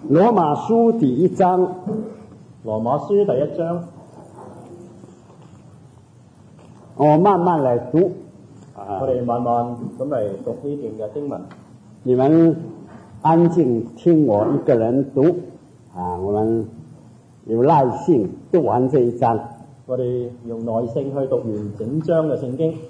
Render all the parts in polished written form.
罗马书第1章， 羅馬書第1章， 我慢慢來讀我哋慢慢咁嚟讀呢段嘅經文。 你們安靜聽我一個人讀我們有耐性讀完這1章。 我哋用耐性去讀完整章嘅聖經。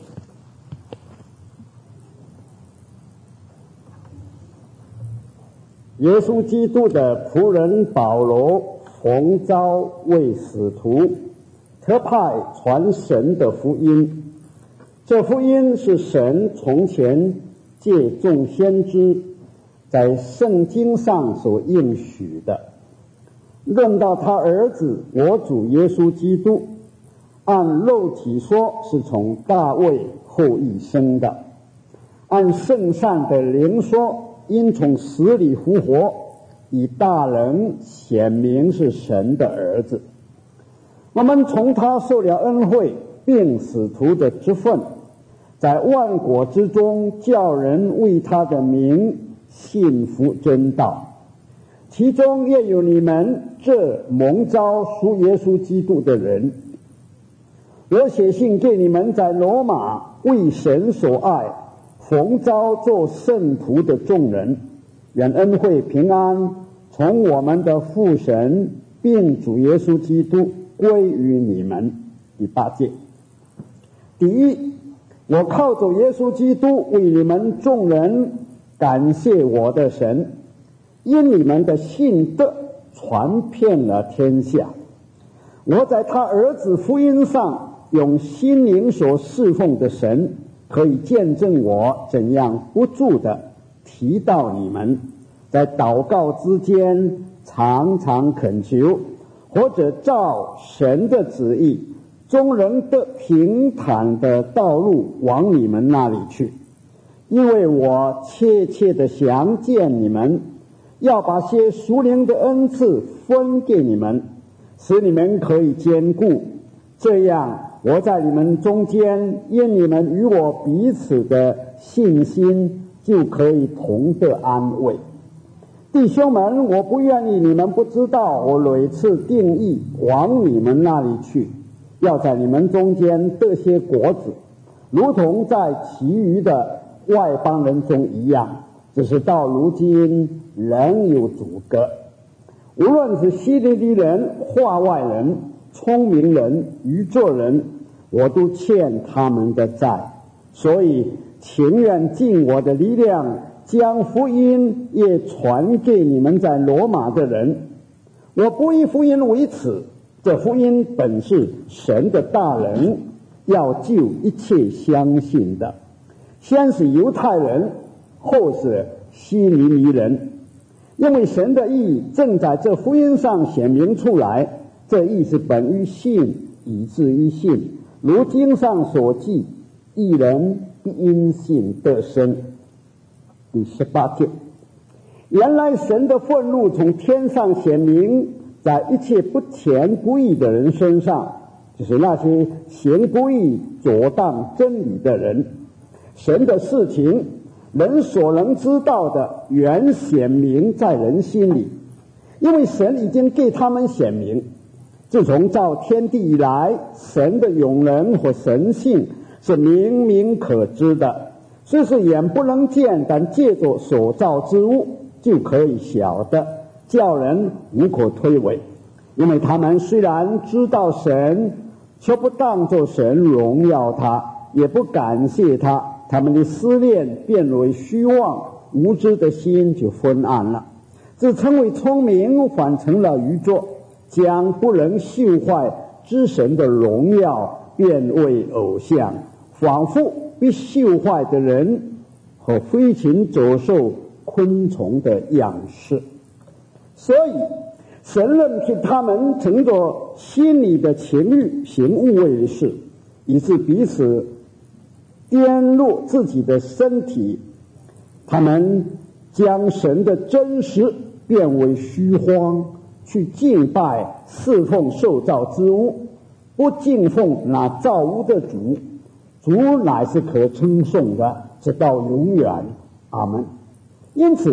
耶穌基督的僕人保羅奉召為使徒，特派傳神的福音。這福音是神從前借眾先知在聖經上所應許的，論到他兒子我主耶穌基督，按肉體說是從大衛後裔生的，按聖善的靈說因從死裡復活，以大能顯明是神的兒子。我們從他受了恩惠，並使徒的職分，在萬國之中叫人為他的名信服真道，其中也有你們這蒙召屬耶穌基督的人。我寫信給你們在羅馬為神所愛奉召做聖徒的眾人，願恩惠平安從我們的父神並主耶穌基督歸於你們。第8節，第一，我靠着耶穌基督為你們眾人感謝我的神，因你們的信德傳遍了天下。我在他兒子福音上用心靈所侍奉的神，可以見證我怎樣不住地提到你們，在禱告之間常常懇求，或者照神的旨意，眾人得平坦的道路往你們那裡去。因為我切切地想見你們，要把些屬靈的恩賜分給你們，使你們可以堅固，這樣我在你們中間，因你們與我彼此的信心，就可以同得安慰。弟兄們，我不願意你們不知道我屢次定意往你們那裡去，要在你們中間得些果子，如同在其餘的外邦人中一樣，只是到如今仍有阻隔。無論是希利尼人、化外人、聰明人、愚拙人，我都欠他們的債，所以情願盡我的力量，將福音也傳給你們在羅馬的人。我不以福音為恥，這福音本是神的大能，要救一切相信的，先是猶太人，後是希利尼人。因為神的義正在這福音上顯明出來，這義是本於信，以致於信。如經上所記，義人必因信得生。第18節，原來神的憤怒從天上顯明在一切不虔不義的人身上，就是那些行不義阻擋真理的人。神的事情人所能知道的原顯明在人心裡，因為神已經給他們顯明。自從造天地以來，神的永能和神性是明明可知的，雖是眼不能見，但借着所造之物就可以曉得，叫人無可推諉。因為他們雖然知道神，卻不當作神榮耀他，也不感謝他，他們的思念變為虛妄，無知的心就昏暗了，自稱為聰明，反成了愚拙，將不能朽壞之神的榮耀變為偶像，仿佛必朽壞的人和飛禽走獸、昆蟲的樣式。所以神任憑他們乘着心裡的情慾行污穢的事，以致彼此玷落自己的身體。他們將神的真實變為虛謊，去敬拜侍奉受造之物，不敬奉那造物的主。主乃是可稱頌的，直到永遠。阿們。因此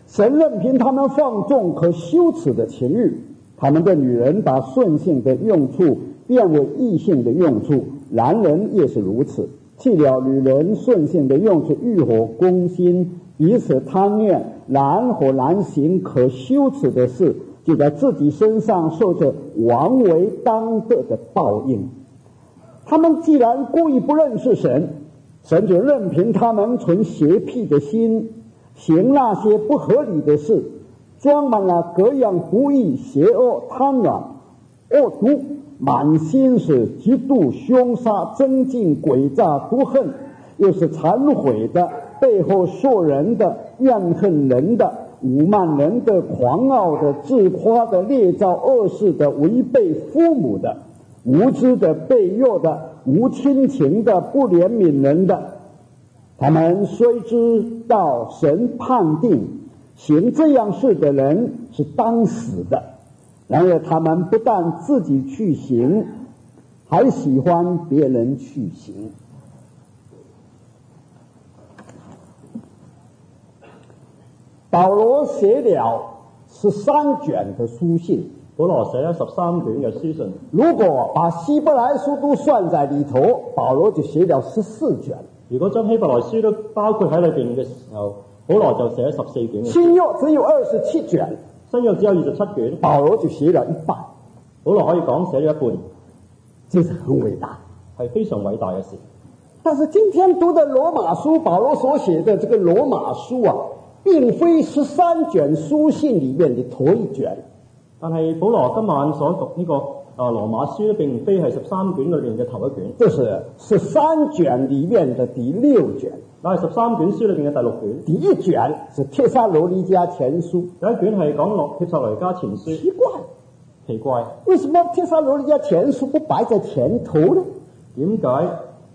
神任凭他们放纵可羞耻的情欲，他们的女人把顺性的用处变为异性的用处，男人也是如此。弃了女人顺性的用处，欲火攻心，彼此贪恋，男和男行可羞耻的事，就在自己身上受着王为当得的报应。他们既然故意不认识神，神就任凭他们存邪僻的心，行那些不合理的事，装满了各样不义、邪恶、贪婪、恶毒，满心是嫉妒、凶杀、争竞、诡诈、毒恨，又是残毁的，背后说人的，怨恨人的，侮慢人的，狂傲的，自夸的，猎造恶事的，违背父母的，无知的，被诱的，无亲情的，不怜悯人的。他们虽知道神判定行这样事的人是当死的，然而他们不但自己去行，还喜欢别人去行。保罗写了13卷的书信， 保羅寫咗13卷嘅書信。 如果把希伯來書都算在裡頭，保羅就寫了14卷。 如果將希伯來書都包括喺裏邊嘅時候，保羅就寫咗14卷。 新約只有27卷， 新約只有27卷， 保羅就寫了一半。 保羅可以講寫咗一半， 這是很偉大， 係非常偉大嘅事。 但是今天讀的羅馬書，保羅所寫的這個羅馬書啊，並非13卷書信裡面的頭一卷。 但係保羅今晚所讀呢個羅馬書咧，並非係13卷裏邊嘅頭一卷， 這是13卷裡面的第6卷。 但係13卷書裏邊嘅第6卷。 第一卷是帖撒羅尼迦前書， 第一卷係講落帖撒羅尼迦前書。奇怪， 為什麼帖撒羅尼迦前書不擺在前頭呢？ 點解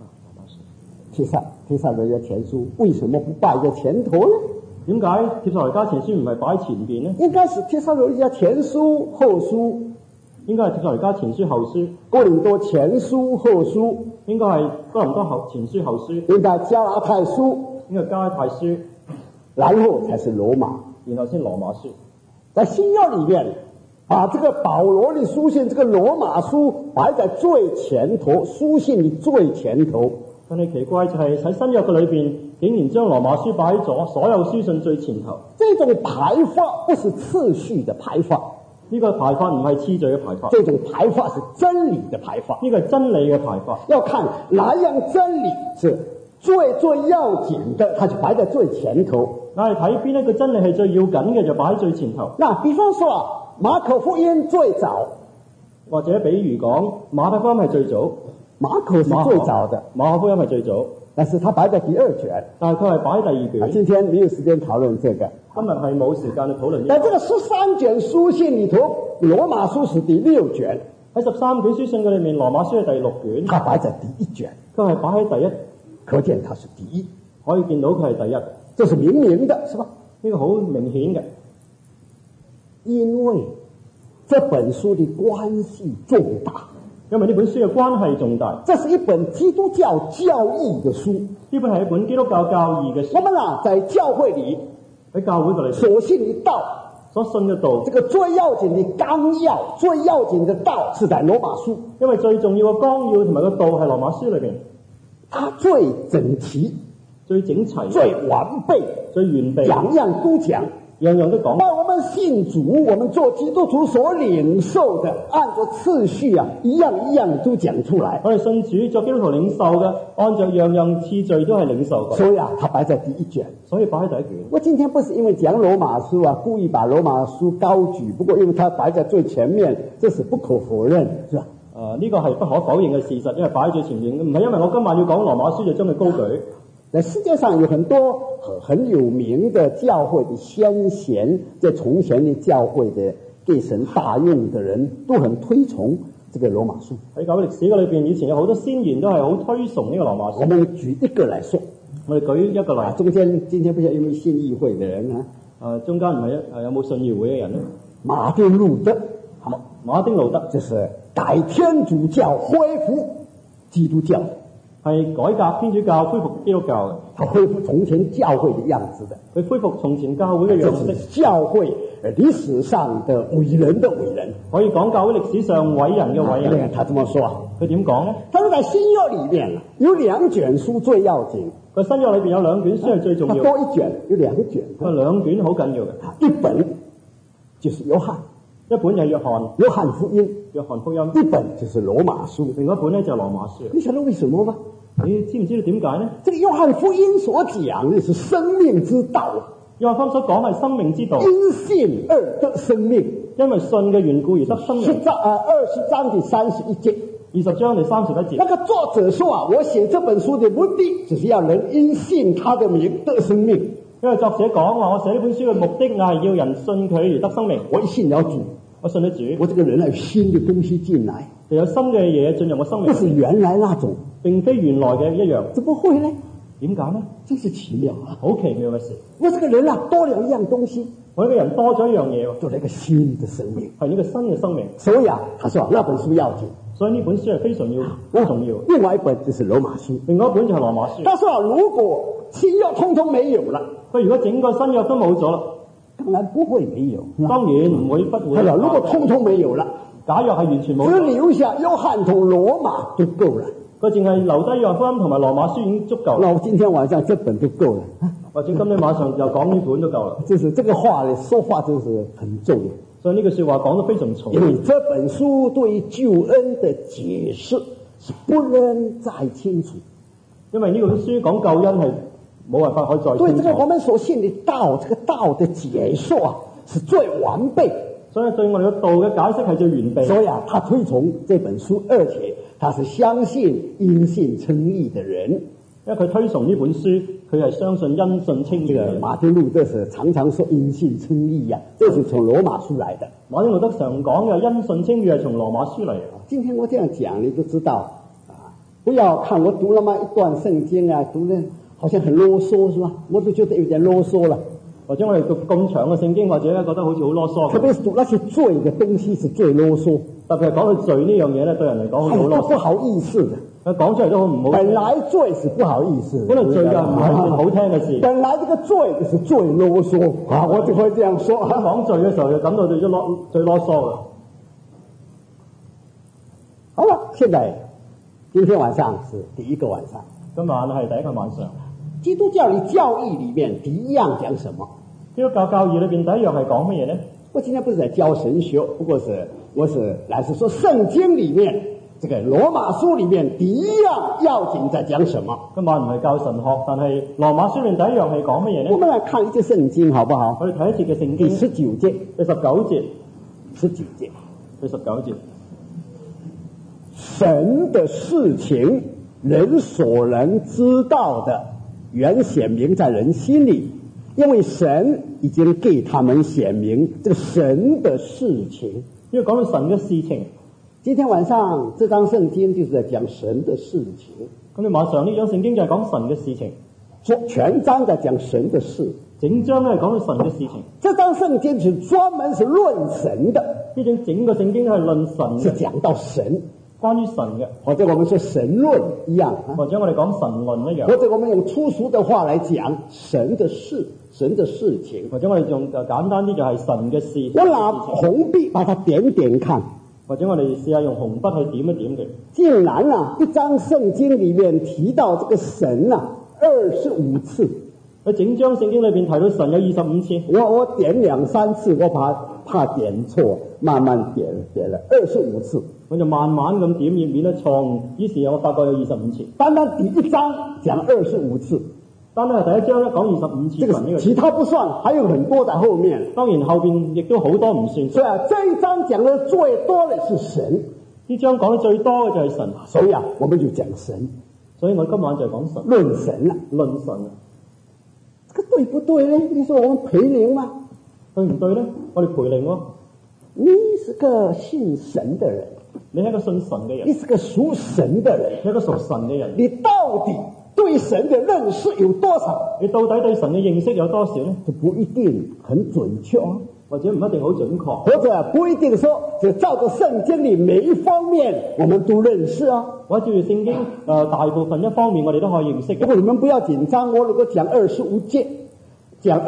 帖撒羅尼迦前書為什麼不擺在前頭呢？ 點解帖撒羅尼迦前書唔係擺喺前邊呢？ 應該是帖撒羅尼迦前書後書， 應該係帖撒羅尼迦前書後書。 哥林多前書後書， 應該係哥林多前書後書。 應該加拉太書， 應該加拉太書， 然後才是羅馬， 然後先羅馬書。 在新約裡面，把這個保羅的書信，這個羅馬書擺在最前頭，書信的最前頭。 但係奇怪就係喺新約嘅裏邊，竟然將羅馬書擺咗所有書信最前頭。 這種排法不是次序的排法， 呢個排法唔係次序嘅排法， 這種排法是真理的排法。 呢個係真理嘅排法。 要看哪樣真理是最要緊的，它就擺在最前頭。 但係睇邊一個真理係最要緊嘅，就擺喺最前頭。 那比方說馬可福音最早， 或者比如講馬太福音係最早， 馬可是最早的， 馬可福音係最早， 但是它擺在第2卷， 但係佢係擺喺第2卷。 今天沒有時間討論這個， 今日係冇時間去討論呢個。 但這個13卷書信裡頭，羅馬書是第6卷， 喺13卷書信嘅裏面，羅馬書係第6卷， 它擺在第1卷， 佢係擺喺第1， 可見它是第1， 可以見到佢係第1， 這是明明的，是吧？ 呢個好明顯嘅。 因為這本書的關係重大， 因為呢本書嘅關係重大。 這是一本基督教教義的書， 呢本係一本基督教教義嘅書。 我們在教會裡， 喺教會度嚟所信的道， 所信嘅道， 這個最要緊的綱要，最要緊的道是在羅馬書， 因為最重要嘅綱要同埋個道係羅馬書裏邊， 它最整齊、 最整齊、 最完備、 最完備， 樣樣都講。 樣樣都講， 把我們信主，我們做基督徒所領受的，按照次序啊，一樣都講出來。 我哋信主做基督徒領受嘅，按照樣樣次序都係領受嘅。 所以啊，它擺在第1卷， 所以擺喺第1卷。 我今天不是因為講羅馬書啊，故意把羅馬書高舉，不過因為它擺在最前面，這是不可否認，是吧？ 呢個係不可否認嘅事實，因為擺喺最前面，唔係因為我今晚要講羅馬書就將佢高舉。 在世界上有很多很有名的教會的先賢，在從前的教會的給神大用的人都很推崇這個羅馬書。 喺教會歷史嘅裏邊，以前有好多先賢都係好推崇呢個羅馬書。 我們舉一個來說， 我哋舉一個例。 中間今天不知道有沒有信義會的人啊？ 中間唔係有冇信義會嘅人咧？ 馬丁路德， 馬丁路德就是改天主教恢復基督教。 係改革天主教、恢復基督教嘅。 它恢復從前教會的樣子的。 佢恢復從前教會嘅樣式， 這是教會歷史上的偉人的偉人。 可以講教會歷史上偉人嘅偉人。 他這麼說， 佢點講呢？ 他說在新約裏面有兩卷書最要緊。 個新約裏邊有兩卷書係最重要。 多一卷，有兩卷。 佢兩卷好緊要嘅。 一本就是約翰， 一本就係約翰， 約翰福音； 約翰福音。 一本就是羅馬書， 另外一本咧就係羅馬書。 你曉得為什麼嗎？ 你知唔知道點解呢？ 這個約翰福音所講的是生命之道。 約翰福音所講係生命之道， 因信而得生命， 因為信嘅緣故而得生命。 20章第31節 ，20章第31節。 那個作者說啊，我寫這本書的目的，只是要人因信他的名得生命。 因為作者講話，我寫呢本書嘅目的係要人信佢而得生命。 我一信了主， 我信咗主， 我這個人有新的東西進來， 就有新嘅嘢進入我生命。 不是原來那種， 並非原來嘅一樣。 怎麼會呢？ 點解呢？ 真是奇妙啊！ 好奇妙嘅事。 我這個人啊，多了一樣東西， 我呢個人多咗一樣嘢， 做了一個新的生命， 係呢個新嘅生命。 所以啊，他說那本書要緊， 所以呢本書係非常好重要。 另外一本就是羅馬書， 另外一本就係羅馬書。 他說如果新約通通沒有了， 佢如果整個新約都冇咗啦， 當然不會沒有， 當然唔會不會。 係啦，如果通通沒有了， 假若係完全冇， 只留下約翰同羅馬就夠了。 佢淨係留低約翰福音同埋羅馬書已經足夠。 那我今天晚上這本就夠了， 或者今天晚上就講呢本都夠啦。 就是這個話呢，說話就是很重要。 所以呢句說話講得非常重要。 因為這本書對救恩的解釋是不能再清楚。 因為呢本書講救恩係冇辦法可以再清楚。 對這個我們所信的道，這個道的解說啊，是最完備。 所以對我哋嘅道嘅解釋係最完備。 所以啊，他推崇這本書，而且他是相信因信稱義的人。 因為佢推崇呢本書，佢係相信因信稱義嘅人。 馬丁路德是常常說因信稱義呀，這是從羅馬書來的。 馬丁路德常講嘅因信稱義係從羅馬書嚟嘅。 今天我這樣講，你都知道啊！不要看我讀那麼一段聖經啊，讀得好像很囉嗦，是吧？我都覺得有點囉嗦了。 或者我哋讀咁長嘅聖經，或者覺得好似好囉嗦。 特別是讀那些罪嘅東西，是最囉嗦。 特別係講到罪呢樣嘢咧，對人嚟講好囉嗦， 不好意思嘅。 講出嚟都好唔好。 本來罪是不好意思， 本來罪就唔係件好聽嘅事。 本來這個罪是最囉嗦啊！我就會這樣說。 講罪嘅時候就感到最囉嗦嘅。 好了，現在今天晚上是第一個晚上。 今晚係第一個晚上。 基督教理教義裏面第一樣講什麼？ 基督教教義裏邊第一樣係講乜嘢呢？ 我今天不是在教神學，不過我是來是說聖經裏面這個羅馬書裏面第一樣要緊在講什麼？ 今晚唔係教神學，但係羅馬書裏面第一樣係講乜嘢呢？ 我們來看一節聖經好不好？ 我哋睇一節嘅聖經， 第19節， 第19節 ，19節， 第19節。 神的事情，人所能知道的，原顯明在人心裏，因為神已經給他們顯明這個神的事情。 因為講到神嘅事情， 今天晚上這張聖經就是在講神的事情。 咁你晚上呢張聖經就係講神嘅事情， 全章在講神的事， 整章都係講到神嘅事情。 這張聖經是專門是論神的， 呢種整個聖經係論神嘅， 是講到神， 關於神嘅，或者我們說神論一樣， 或者我哋講神論一樣， 或者我們用粗俗的話來講神的事、神的事情， 或者我哋用簡單啲就係神嘅事。 我拿紅筆把它點點看， 或者我哋試下用紅筆去點一點佢。 竟然啊，一張聖經裏面提到這個神啊25次。 喺整張聖經裏邊提到神有25次。 我點2-3次，我怕點錯，慢慢點了25次。 我就慢慢咁點，免得錯誤。於是我發覺有25次。 單單第一章講25次， 單單係第一章咧講25次。 這個其他不算，還有很多在後面。 當然後邊亦都好多唔算。 所以啊，這一章講得最多的是神。 呢章講得最多嘅就係神。 所以啊，我們就講神。 所以我今晚就講神。 論神啦， 論神。 這個對不對呢？你說我們培靈嗎？ 對唔對呢？我哋培靈喎。 你是個信神的人， 你係一個信神嘅人， 你是個屬神的人， 你係一個屬神嘅人。 你到底對神的認識有多少？ 你到底對神嘅認識有多少呢？ 這不一定很準確， 或者唔一定好準確， 或者不一定说只照着圣经里每一方面我们都认识啊。 或者照住聖經大部分一方面我哋都可以認識嘅。 不过你们不要緊張，我如果講25節，講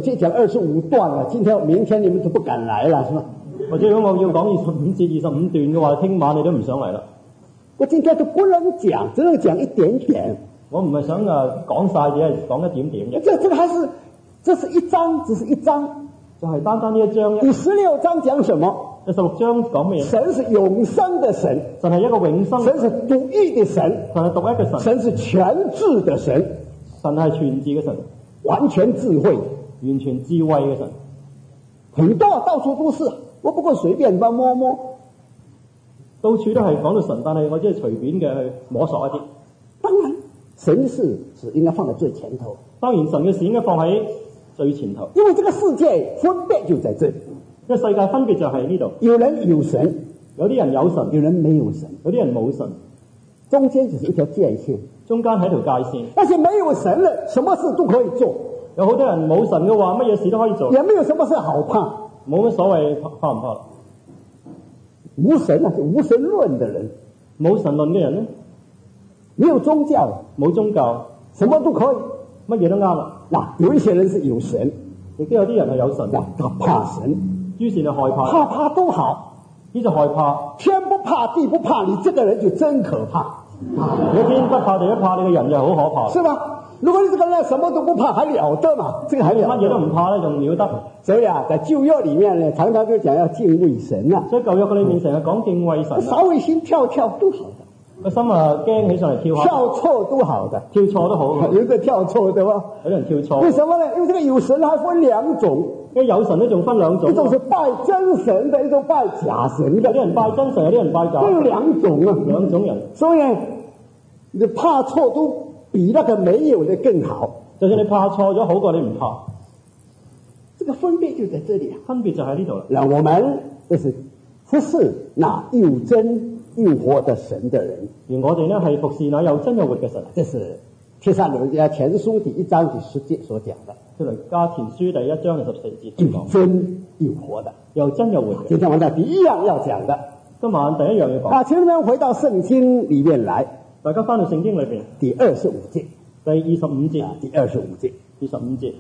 25段了，明天你們都不敢來了，是吧？ 或者如果我要講25節、25段嘅話，聽晚你都唔想嚟啦。 我今天就不能講，只能講一點點。 我唔係想講晒，只係講一點點嘅。 這個還是，這是一章，只是一章。 就係單單呢一章。 第16章講什麼？ 第16章講咩嘢？ 神是永生的神， 神係一個永生。 神是獨一的神， 神係獨一嘅神。 神是全智的神， 神係全智嘅神， 完全智慧， 完全智慧嘅神。 很多到處都是，我不過隨便摸摸， 到處都係講到神，但係我只係隨便嘅去摸索一啲。 當然，神事是應該放在最前頭。 當然，神嘅事應該放喺最前頭。 因為這個世界分別就在這裡， 因為世界分別就係呢度。 有人有神， 有啲人有神， 有人沒有神， 有啲人冇神， 中間就是一條界線， 中間係一條界線。 但是沒有神了，什麼事都可以做。 有好多人冇神嘅話，乜嘢事都可以做， 也沒有什麼事好怕， 冇乜所謂怕唔怕。 無神啊，就無神論的人， 冇神論嘅人咧， 沒有宗教， 冇宗教， 什麼都可以， 乜嘢都啱啦。 嗱，有一些人是有神， 亦都有啲人係有神， 他怕神， 於是就害怕， 怕都好， 呢就害怕， 天不怕地不怕，你這個人就真可怕。 你天不怕地不怕，你個人就好可怕， 是吧？如果你這個人什麼都不怕，還了得嘛？這個還了得， 乜嘢都唔怕咧，仲了得。 所以啊，在舊約裡面呢，常常就講要敬畏神啊。 所以舊約裏面成日講敬畏神， 稍微心跳跳都好的， 個心驚起上嚟跳下， 跳錯都好的， 跳錯都好。 有個跳錯的吧？ 有人跳錯， 為什麼呢？因為這個有神還分兩種， 因為有神咧仲分兩種， 一種是拜真神的，一種拜假神的。 有啲人拜真神，有啲人拜假， 都有兩種啊， 兩種人。 所以你怕錯都比那個沒有的更好。 就算你怕錯咗，好過你唔怕。 這個分別就在這裡啊， 分別就喺呢度啦。 讓我們就是服侍那又真又活的神的人， 而我哋呢係服侍那又真又活嘅神。 這是帖撒羅尼迦前書第1章第10節所講的。 帖撒羅尼迦前書第1章第14節所講， 又真又活的， 又真又活嘅。 今天晚上第一樣要講的， 今晚第一樣要講。 請你們回到聖經裡面來， 大家翻到聖經裏邊第25節， 第25節， 第25節 25節。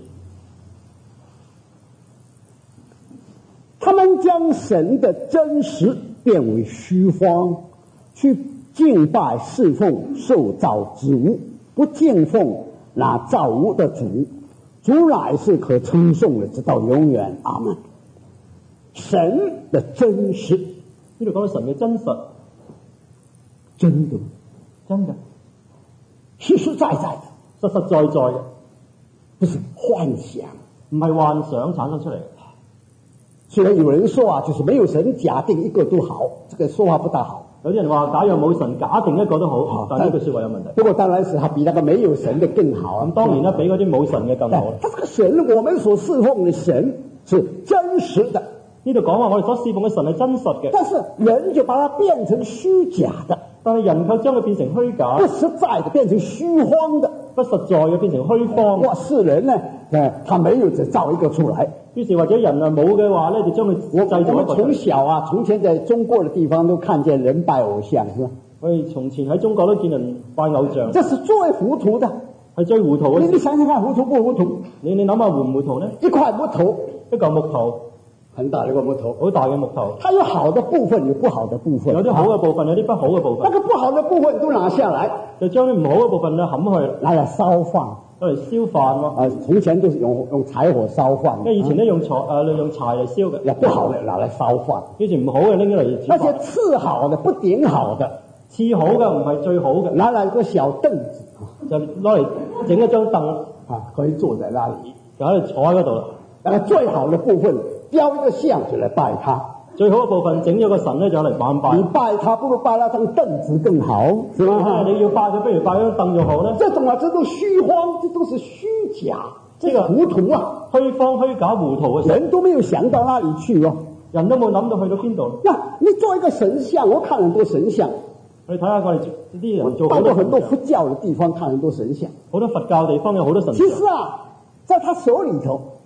他們將神的真實變為虛謊，去敬拜侍奉受造之物，不敬奉那造物的主。主乃是可稱頌的，直到永遠。阿們。神的真實， 呢度講到神嘅真實， 真的， 真嘅， 實實在在的， 實實在在嘅， 不是幻想， 唔係幻想產生出嚟。 雖然有人說啊，就是沒有神，假定一個都好，這個說法不大好。 有啲人話假若冇神，假定一個都好，但係呢句說話有問題。 不過當然是它比那個沒有神的更好啊。 咁當然啦，比嗰啲冇神嘅更好。 它這個神，我們所侍奉的神是真實的。 呢度講話我哋所侍奉嘅神係真實嘅， 但是人就把它變成虛假的， 但係人卻將佢變成虛假， 不實在的變成虛謊的， 不實在嘅變成虛謊。 哇！世人呢，他沒有只造一個出來。 於是或者人冇嘅話咧，就將佢製造一個。我們從小啊，從前在中國的地方都看見人拜偶像，是吧？ 我哋從前喺中國都見人拜偶像， 這是最糊塗的， 係最糊塗嘅。 你想想看，糊塗不糊塗？ 你諗下糊唔糊塗呢？ 一塊木頭， 一嚿木頭， 很大的一個木頭， 好大嘅木頭， 它有好的部分，有不好的部分， 有啲好嘅部分，有啲不好嘅部分。 那個不好的部分都拿下來， 就將啲唔好嘅部分咧冚去， 拿來燒飯。 攞嚟燒飯咯。 從前都是用柴火燒飯， 因為以前咧用柴嚟燒嘅。 不好的拿來燒飯， 以前唔好嘅拎咗嚟煮飯。 那些次好的不頂好的， 次好嘅唔係最好嘅， 拿來一個小凳子， 就攞嚟整一張凳可以坐在那裡， 就喺度坐喺嗰度啦。 那個最好的部分雕一個像就來拜他。 最好嘅部分整咗個神咧就嚟拜。 你拜他不如拜那張凳子更好，是吧？ 你要拜佢，不如拜張凳就好咧。 這種啊，這都虛謊，這都是虛假，這個糊塗啊， 虛謊虛假糊塗嘅人都沒有想到那裡去哦， 人都冇諗到去到邊度。 那你做一個神像，我看很多神像， 你睇下我哋啲人做到過很多佛教的地方看很多神像， 好多佛教地方有好多神像。 其實啊，在他手裡頭。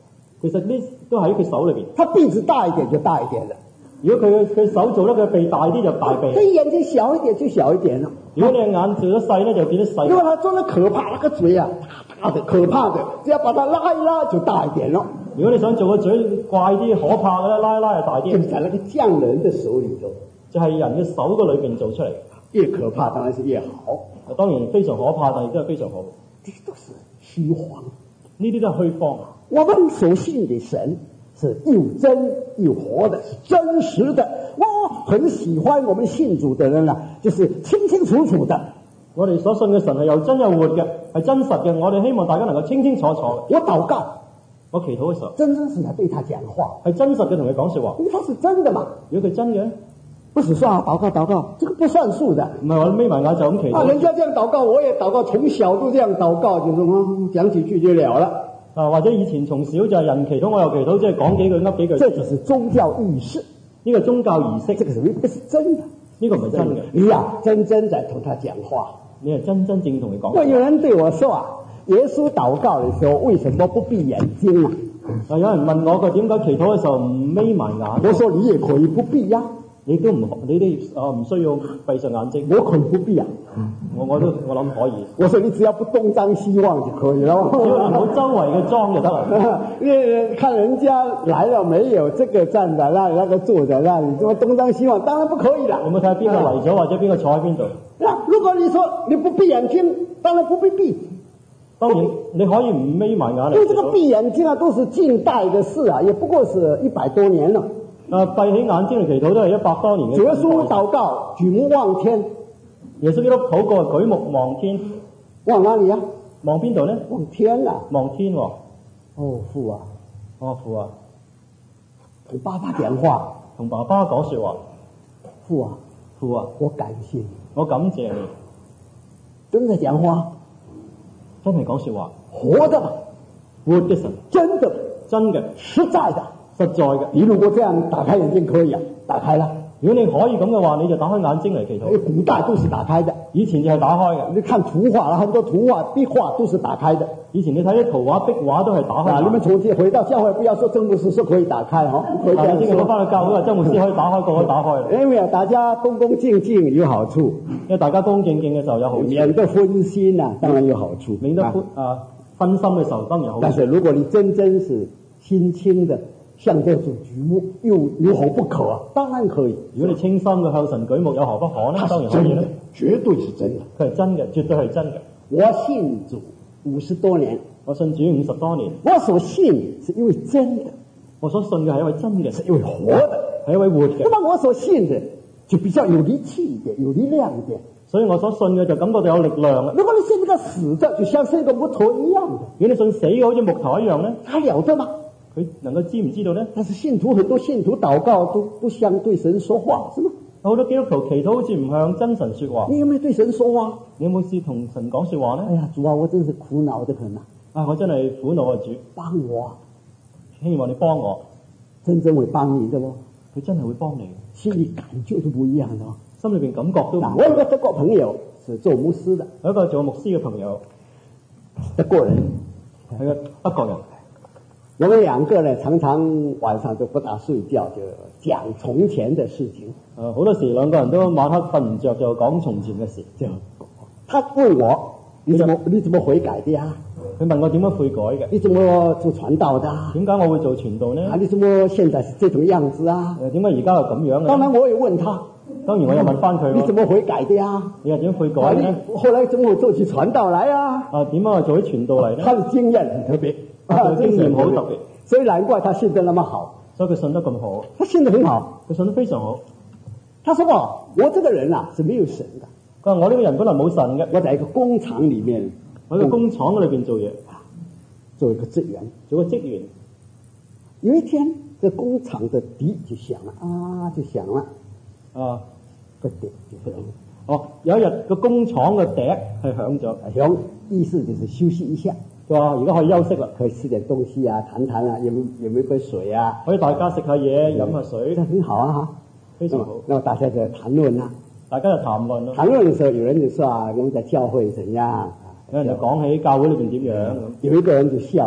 其實呢都喺佢手裏邊。 他鼻子大一點就大一點了， 如果佢手做得佢鼻大啲就大鼻， 他眼睛小一點就小一點了。 如果你眼做得細咧就變得細。 如果他做得可怕，那個嘴啊大的可怕的，只要把它拉一拉就大一點了。 如果你想做個嘴怪啲可怕嘅咧，拉一拉就大啲。 就在那個匠人的手裏頭， 就係人嘅手嘅裏邊做出嚟。 越可怕當然是越好。 當然非常可怕，但係都係非常好。 這都是虛謊， 呢啲都係虛謊。 我們所信的神是又真又活的，是真實的。我很喜歡我們信主的人啊，就是清清楚楚的。 我哋所信嘅神係又真又活嘅，係真實嘅。我哋希望大家能夠清清楚楚嘅。 我禱告， 我祈禱嘅時候， 真真實實對他講話， 係真實嘅同佢講說話。 因為他是真的嘛。 如果佢真嘅， 不是說禱告禱告，這個不算數的。 唔係話眯埋眼就咁祈禱。 人家這樣禱告，我也禱告，從小都這樣禱告，就是講幾句就了了。 或者以前從小就係人祈禱，我又祈禱，即係講幾句噏幾句。 這只是宗教儀式， 呢個宗教儀式， 這個是不是真的？ 呢個唔係真嘅。 你呀，真真在同他講話， 你係真真正同佢講話。 有人對我說啊，耶穌禱告的時候為什麼不閉眼睛啊？ 有人問我佢點解祈禱嘅時候唔眯埋眼？ 我說你也可以不閉呀， 你都唔需要閉上眼睛。 我可以不閉啊， 我諗可以。 我說你只要不東張西望就可以了， 只要唔好周圍嘅裝就得啦。 看人家來了沒有，這個站在那裡，那個坐在那裡，怎麼東張西望？當然不可以啦。 有冇睇下邊個嚟咗，或者邊個坐喺邊度？ 如果你說你不閉眼睛，當然不必閉。 當然你可以唔眯埋眼嚟。 因為這個閉眼睛啊，都是近代的事啊，也不過是100多年了。 閉起眼睛嚟祈禱都係100多年嘅。主耶穌禱告，舉目望天。 耶穌基督禱告舉目望天， 望哪裡啊？ 望邊度呢？ 望天啊！ 望天喎。 哦，父啊！ 哦，父啊！ 同爸爸講話， 同爸爸講說話。 父啊！ 父啊！ 我感謝你， 我感謝你。 真的講話， 真係講說話。 活的， 活嘅神， 真的， 真嘅， 實在的， 實在嘅。 你如果這樣打開眼睛可以啊，打開了。 如果你可以咁嘅話，你就打開眼睛嚟祈禱。 古代都是打開的， 以前就係打開嘅。 你看圖畫，很多圖畫、壁畫都是打開的。 以前你睇啲圖畫、壁畫都係打開。 你們從今回到教會，不要說曾牧師說可以打開哈，可以這樣說。 我翻去教會，曾牧師可以打開，個可以打開。 因為大家恭恭敬敬有好處， 因為大家恭恭敬敬嘅時候有好處。 免得分心啊，當然有好處。 免得分心嘅時候當然有好處。 但是如果你真是心清的，向這主舉目，又有何不可？當然可以。 如果你清心嘅向神舉目，有何不可呢？當然可以啦。 絕對是真的。 佢係真嘅，絕對係真嘅。 我信主50多年， 我信主50多年。 我所信是因為真的， 我所信嘅係一位真嘅， 是一位活的， 係一位活嘅。 那麼我所信的就比較有力氣一點，有力量一點。 所以我所信嘅就感覺到有力量啦。 如果你信這個死的，就像是一個木頭一樣的。 如果你信死嘅好似木頭一樣咧， 他了得嗎？ 佢能夠知唔知道咧？ 但是信徒很多信徒禱告都不向對神說話，是嗎？ 好多基督徒祈禱好似唔向真神說話。 你有冇對神說話？ 你有冇試同神講說話咧？ 哎呀，主啊，我真是苦惱得很啊！ 我真係苦惱啊！主， 幫我， 希望你幫我。 真正會幫你的喎， 佢真係會幫你。 心裡感覺都不一樣的， 心裏邊感覺都唔一樣。 我有個德國朋友是做牧師的， 有一個做牧師嘅朋友， 德國人， 係個德國人。 我們兩個呢，常常晚上都不大睡覺，就講從前的事情。 好多時兩個人都晚黑瞓唔着，就講從前嘅事。就他問我：你怎麼悔改的呀？ 佢問我點樣悔改嘅？ 你怎麼做傳道的？ 點解我會做傳道呢？ 你怎麼現在是這種樣子啊？ 點解而家係咁樣嘅？ 當然我也問他， 當然我又問翻佢：你怎麼悔改的呀？ 你又點悔改呢？ 後來怎麼會做起傳道來啊？ 點樣做起傳道嚟呢？ 他的經驗很特別， 經驗好特別， 所以難怪他信得那麼好。 所以佢信得咁好， 他信得很好， 佢信得非常好。 他說我這個人啊是沒有神的。 佢話我呢個人本來冇神嘅， 我在一個工廠裡面， 我喺個工廠裏邊做嘢， 做一個職員， 做個職員。 有一天，這工廠的笛就響了，就響了，個笛就響。 有一日個工廠嘅笛係響咗， 響意思就是休息一下。 佢話而家可以休息啦， 可以吃點東西啊，談談啊，有沒有杯水啊？ 可以大家食下嘢，飲下水， 這很好啊， 非常好。 那麼大家就談論啊， 大家就談論咯。 談論的時候，有人就說我們在教會怎樣， 有人就講起教會裏邊點樣， 有一個人就笑，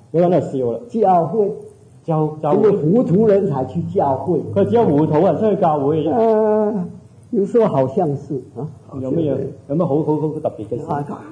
有人喺度笑啦， 教會因為糊塗人才去教會， 佢只有糊塗人先去教會嘅啫。 有時候好像是啊， 有乜好特別嘅事？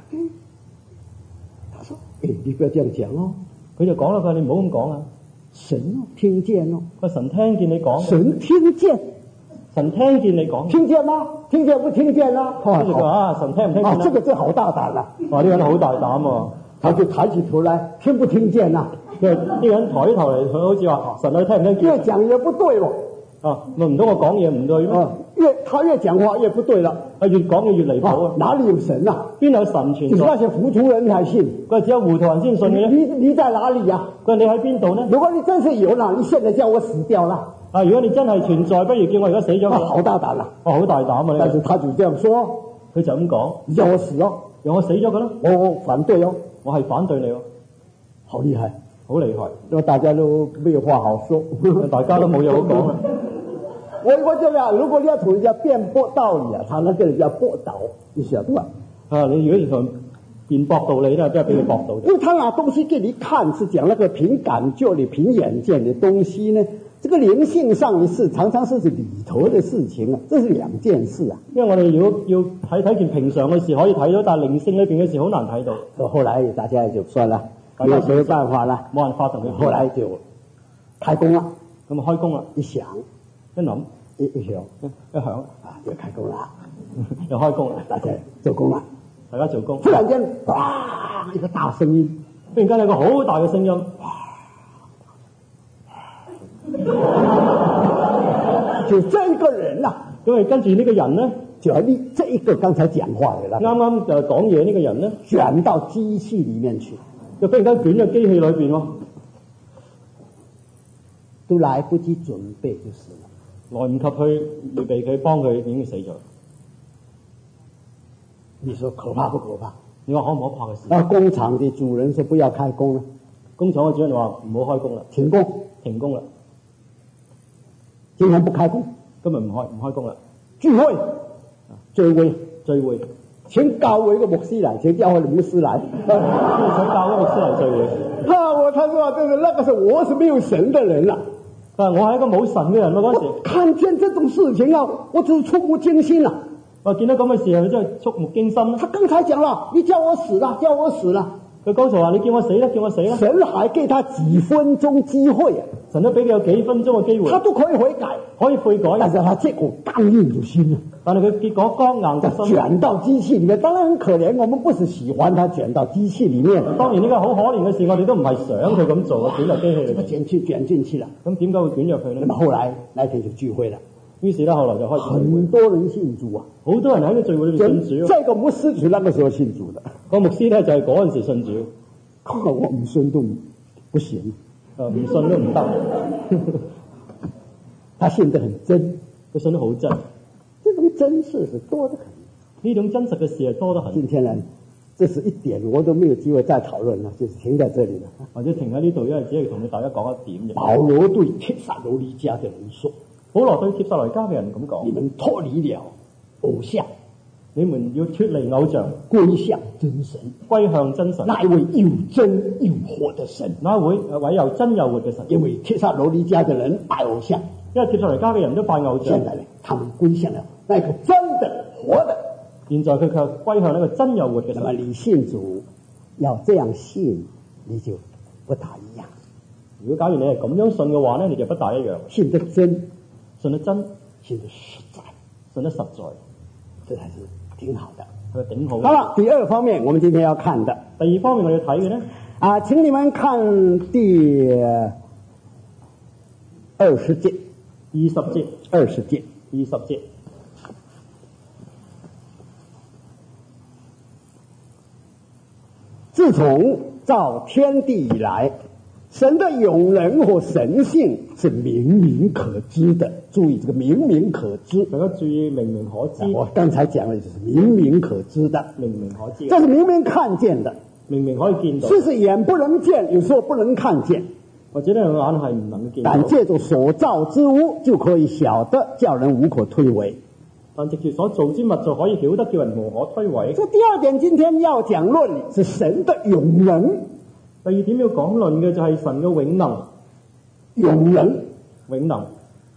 他說：你不要這樣講哦。 佢就講啦，佢話你唔好咁講啊。 神聽見哦， 佢神聽見你講。 神聽見你講。 聽見嗎？聽見不聽見啦？ 跟住佢話神聽唔聽見啊？ 這個真好大膽啦！ 哇，呢個人好大膽喎。 他就抬起頭來，聽不聽見啊？ 呢個人抬起頭嚟，佢好似話神你聽唔聽見？ 越講越不對喎。 唔通我講嘢唔對咩？ 他越講話越不對啦。 越講嘢越離譜啊！ 哪裡有神啊？ 邊有神存在？ 就是那些糊塗人才信。 佢只有糊塗人先信嘅啫。 你在哪裡啊？ 佢話你喺邊度呢？ 如果你真是有啦，你現在叫我死掉啦！ 如果你真係存在，不如叫我而家死咗佢。 好大膽啦！ 好大膽啊！ 但是他就這樣說， 佢就咁講， 你叫我死哦， 讓我死咗佢啦。 我反對哦， 我係反對你哦。 好厲害， 好厲害， 因為大家都沒有話好說， 大家都冇嘢好講啦。 我這樣，如果你要同人家辯駁道理啊，他那個人叫駁倒，你曉得吧？ 你如果要同辯駁道理咧，真係俾你駁到。 因為他拿東西給你看，是講那個憑感覺的、憑眼見的東西呢，這個靈性上的事，常常是裏頭的事情啊，這是兩件事啊。 因為我哋如果要睇件平常嘅事可以睇到，但係靈性裏邊嘅事好難睇到。 後來大家就算啦，沒有辦法啦， 冇辦法同佢。 後來就開工啦， 咁開工啦， 一想一諗一響就開工啦， 又開工啦， 大家做工啦， 大家做工。 突然間，哇！一個大聲音， 忽然間有個好大嘅聲音， 就這個人啦， 咁跟住呢個人呢， 就這一個剛才講話嘅啦， 啱啱就講嘢呢個人呢， 捲到機器裡面去， 就忽然間捲咗機器裏邊喎， 都來不及準備就死了。 來唔及去預備佢幫佢，已經死咗。 你說可怕不可怕？ 你話可唔可怕嘅事？ 工廠的主人說不要開工了， 工廠嘅主人話唔好開工啦， 停工啦，今天不開工， 今日唔開工啦。 聚會， 聚會， 請教會個牧師來，請教會的牧師來， 請教會牧師來聚會。 他說那個是我是沒有神的人啦。 我係一個冇神嘅人咯，嗰時。 看見這種事情啊，我就觸目驚心啦。 我見到咁嘅事，佢真係觸目驚心。 他剛才講了，你叫我死啦，叫我死啦。 佢剛才話你叫我死啦，叫我死啦。 神還給他幾分鐘機會啊！ 神都俾佢有幾分鐘嘅機會， 他都可以悔改，但是他結果剛硬就心了。 但係佢結果剛硬就心。 捲到機器裡面，當然很可憐。我們不是喜歡他捲到機器裡面， 當然呢個好可憐嘅事，我哋都唔係想佢咁做嘅，捲入機器裡面。 捲進去了。 咁點解會捲入去呢？ 那麼後來那天就聚會了， 於是咧後來就開始很多人信主啊， 好多人喺個聚會裏面信主。 這個牧師就那個時候信主的， 個牧師咧就係嗰陣時信主。 我唔信都不行， 唔信都唔得。 他信得很真， 佢信得好真。 這種真事是多得很。 呢種真實嘅事係多得很。 今天呢，這是一點我都沒有機會再討論了，就是停在這裡了。 或者停喺呢度，因為只係同大家講一點啫。 保羅對帖撒羅尼迦的人說： 保羅對帖撒羅尼迦嘅人咁講： 你們脫離了偶像， 你們要脫離偶像， 歸向真神， 歸向真神， 那一位又真又活的神， 那位又真又活嘅神。 因為帖撒羅尼迦的人拜偶像， 因為帖撒羅尼迦嘅人都拜偶像。 現在呢，他們歸向了那個真的活的。 現在佢卻歸向那個真又活嘅神。 那麼你信主要這樣信，你就不大一樣。 如果假如你係咁樣信嘅話呢，你就不大一樣。 信得真， 信得真， 信得實在， 信得實在， 這才是挺好的。 係頂好。 好了，第二方面，我們今天要看的。 第二方面我要睇嘅呢， 請你們看第20節，20節。自從造天地以來，神的永能和神性是明明可知的。注意這個明明可知， 大家注意明明可知。 我剛才講的就是明明可知的， 明明可知， 這是明明看見的， 明明可以見到。 是眼不能見，有時候不能看見， 或者呢眼係唔能見到。 但借着所造之物就可以曉得，叫人無可推諉。 但藉住所造之物就可以曉得，叫人無可推諉。 這第二點今天要講論是神的永能。 第二點要講論嘅就係神嘅永能， 永能永能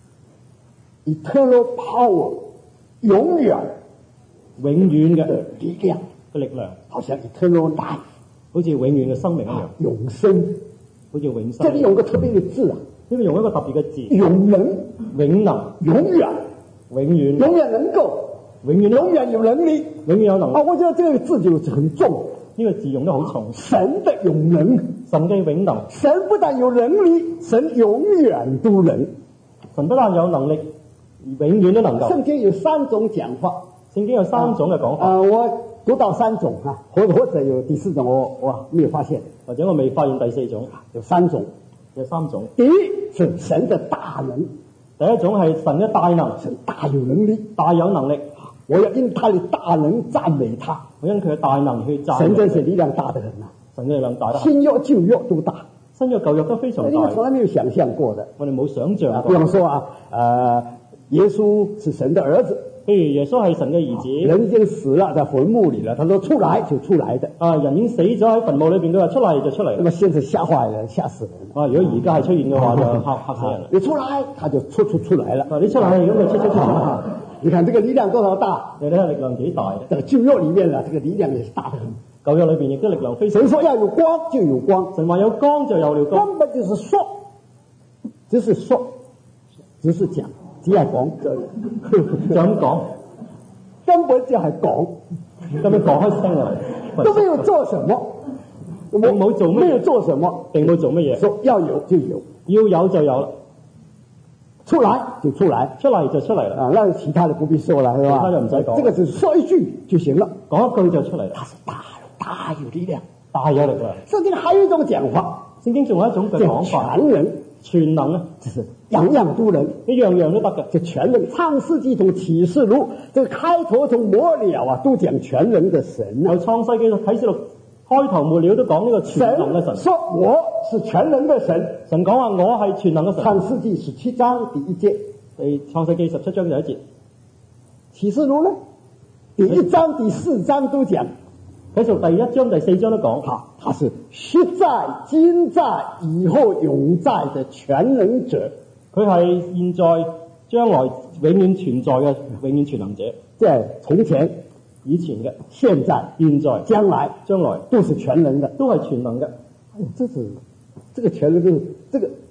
，eternal power， 永遠永遠嘅力量， 嘅力量， 好像 eternal life， 好似永遠嘅生命一樣， 永生。 好似永生。 這裡有個特別的字啊， 呢個用一個特別嘅字， 永能， 永能， 永遠， 永遠， 永遠能夠， 永遠， 永遠有能力， 永遠有能力。 啊，我覺得這個字就很重。 呢個字用得好重， 神的永能， 神嘅永能， 神不但有能力，神永遠都能。 神不但有能力，永遠都能夠。 聖經有3種講法， 聖經有3種嘅講法。 我讀到3種啊，或者有第4種，我沒有發現， 或者我未發現第4種， 有3種， 有3種。 第一是神的大能， 第一種係神嘅大能， 神大有能力， 大有能力。 我要因他的大能讚美他， 我因佢嘅大能去讚美。 神真是力量大得很啊！ 神嘅力量大得很， 新約舊約都大， 新約舊約都非常大， 因為從來沒有想象過的。 我哋冇想象過。 比方說耶穌是神的兒子， 譬如耶穌係神嘅兒子， 人已經死了，在墳墓裏了，他說出來就出來的。 人已經死咗喺墳墓裏邊，佢話出嚟就出嚟。 那麼現在嚇壞人，嚇死人。 如果而家係出現嘅話，就嚇死人。 你出來，他就出來了。 你出來，咁就出嚟。 你看這個力量多少大？ 你睇下力量幾大？ 在舊約裏面呢，這個力量也是大得很。 舊約裏邊亦都力量非常。 神說要有光就有光， 神話有光就有了光， 根本就是說，只是說，只是講，只係講， 就咁講， 根本就係講， 根本講開聲啊， 都沒有做什麼， 並冇做咩， 沒有做什麼， 並冇做乜嘢， 說要有就有， 要有就有。 出來就出來， 出嚟就出嚟啦。 那其他的不必說了，是吧？ 其他就唔使講， 這個只是說一句就行了， 講一句就出嚟。 它是大有力量， 大有力量。 聖經還有一種講法， 聖經仲有一種嘅講法， 全能， 全能啊， 就是樣樣都能， 你樣樣都得嘅。 這全能，創世紀從啟示錄，這個開頭從末了啊，都講全能的神啊。 由創世紀到啟示錄開頭末了都講呢個全能嘅神。 說我是全能的神， 神講話我係全能嘅神。 創世紀17章第1節， 創世紀17章第1節。 啟示錄呢，第1章第4章都講。 啟示錄第1章第4章都講， 他是昔在、今在、以後永在的全能者。 佢係現在、將來永遠存在嘅永遠全能者。 即係從前、 以前嘅、 現在、 現在、 將來都是全能的， 都係全能嘅。 這個全能就是這個。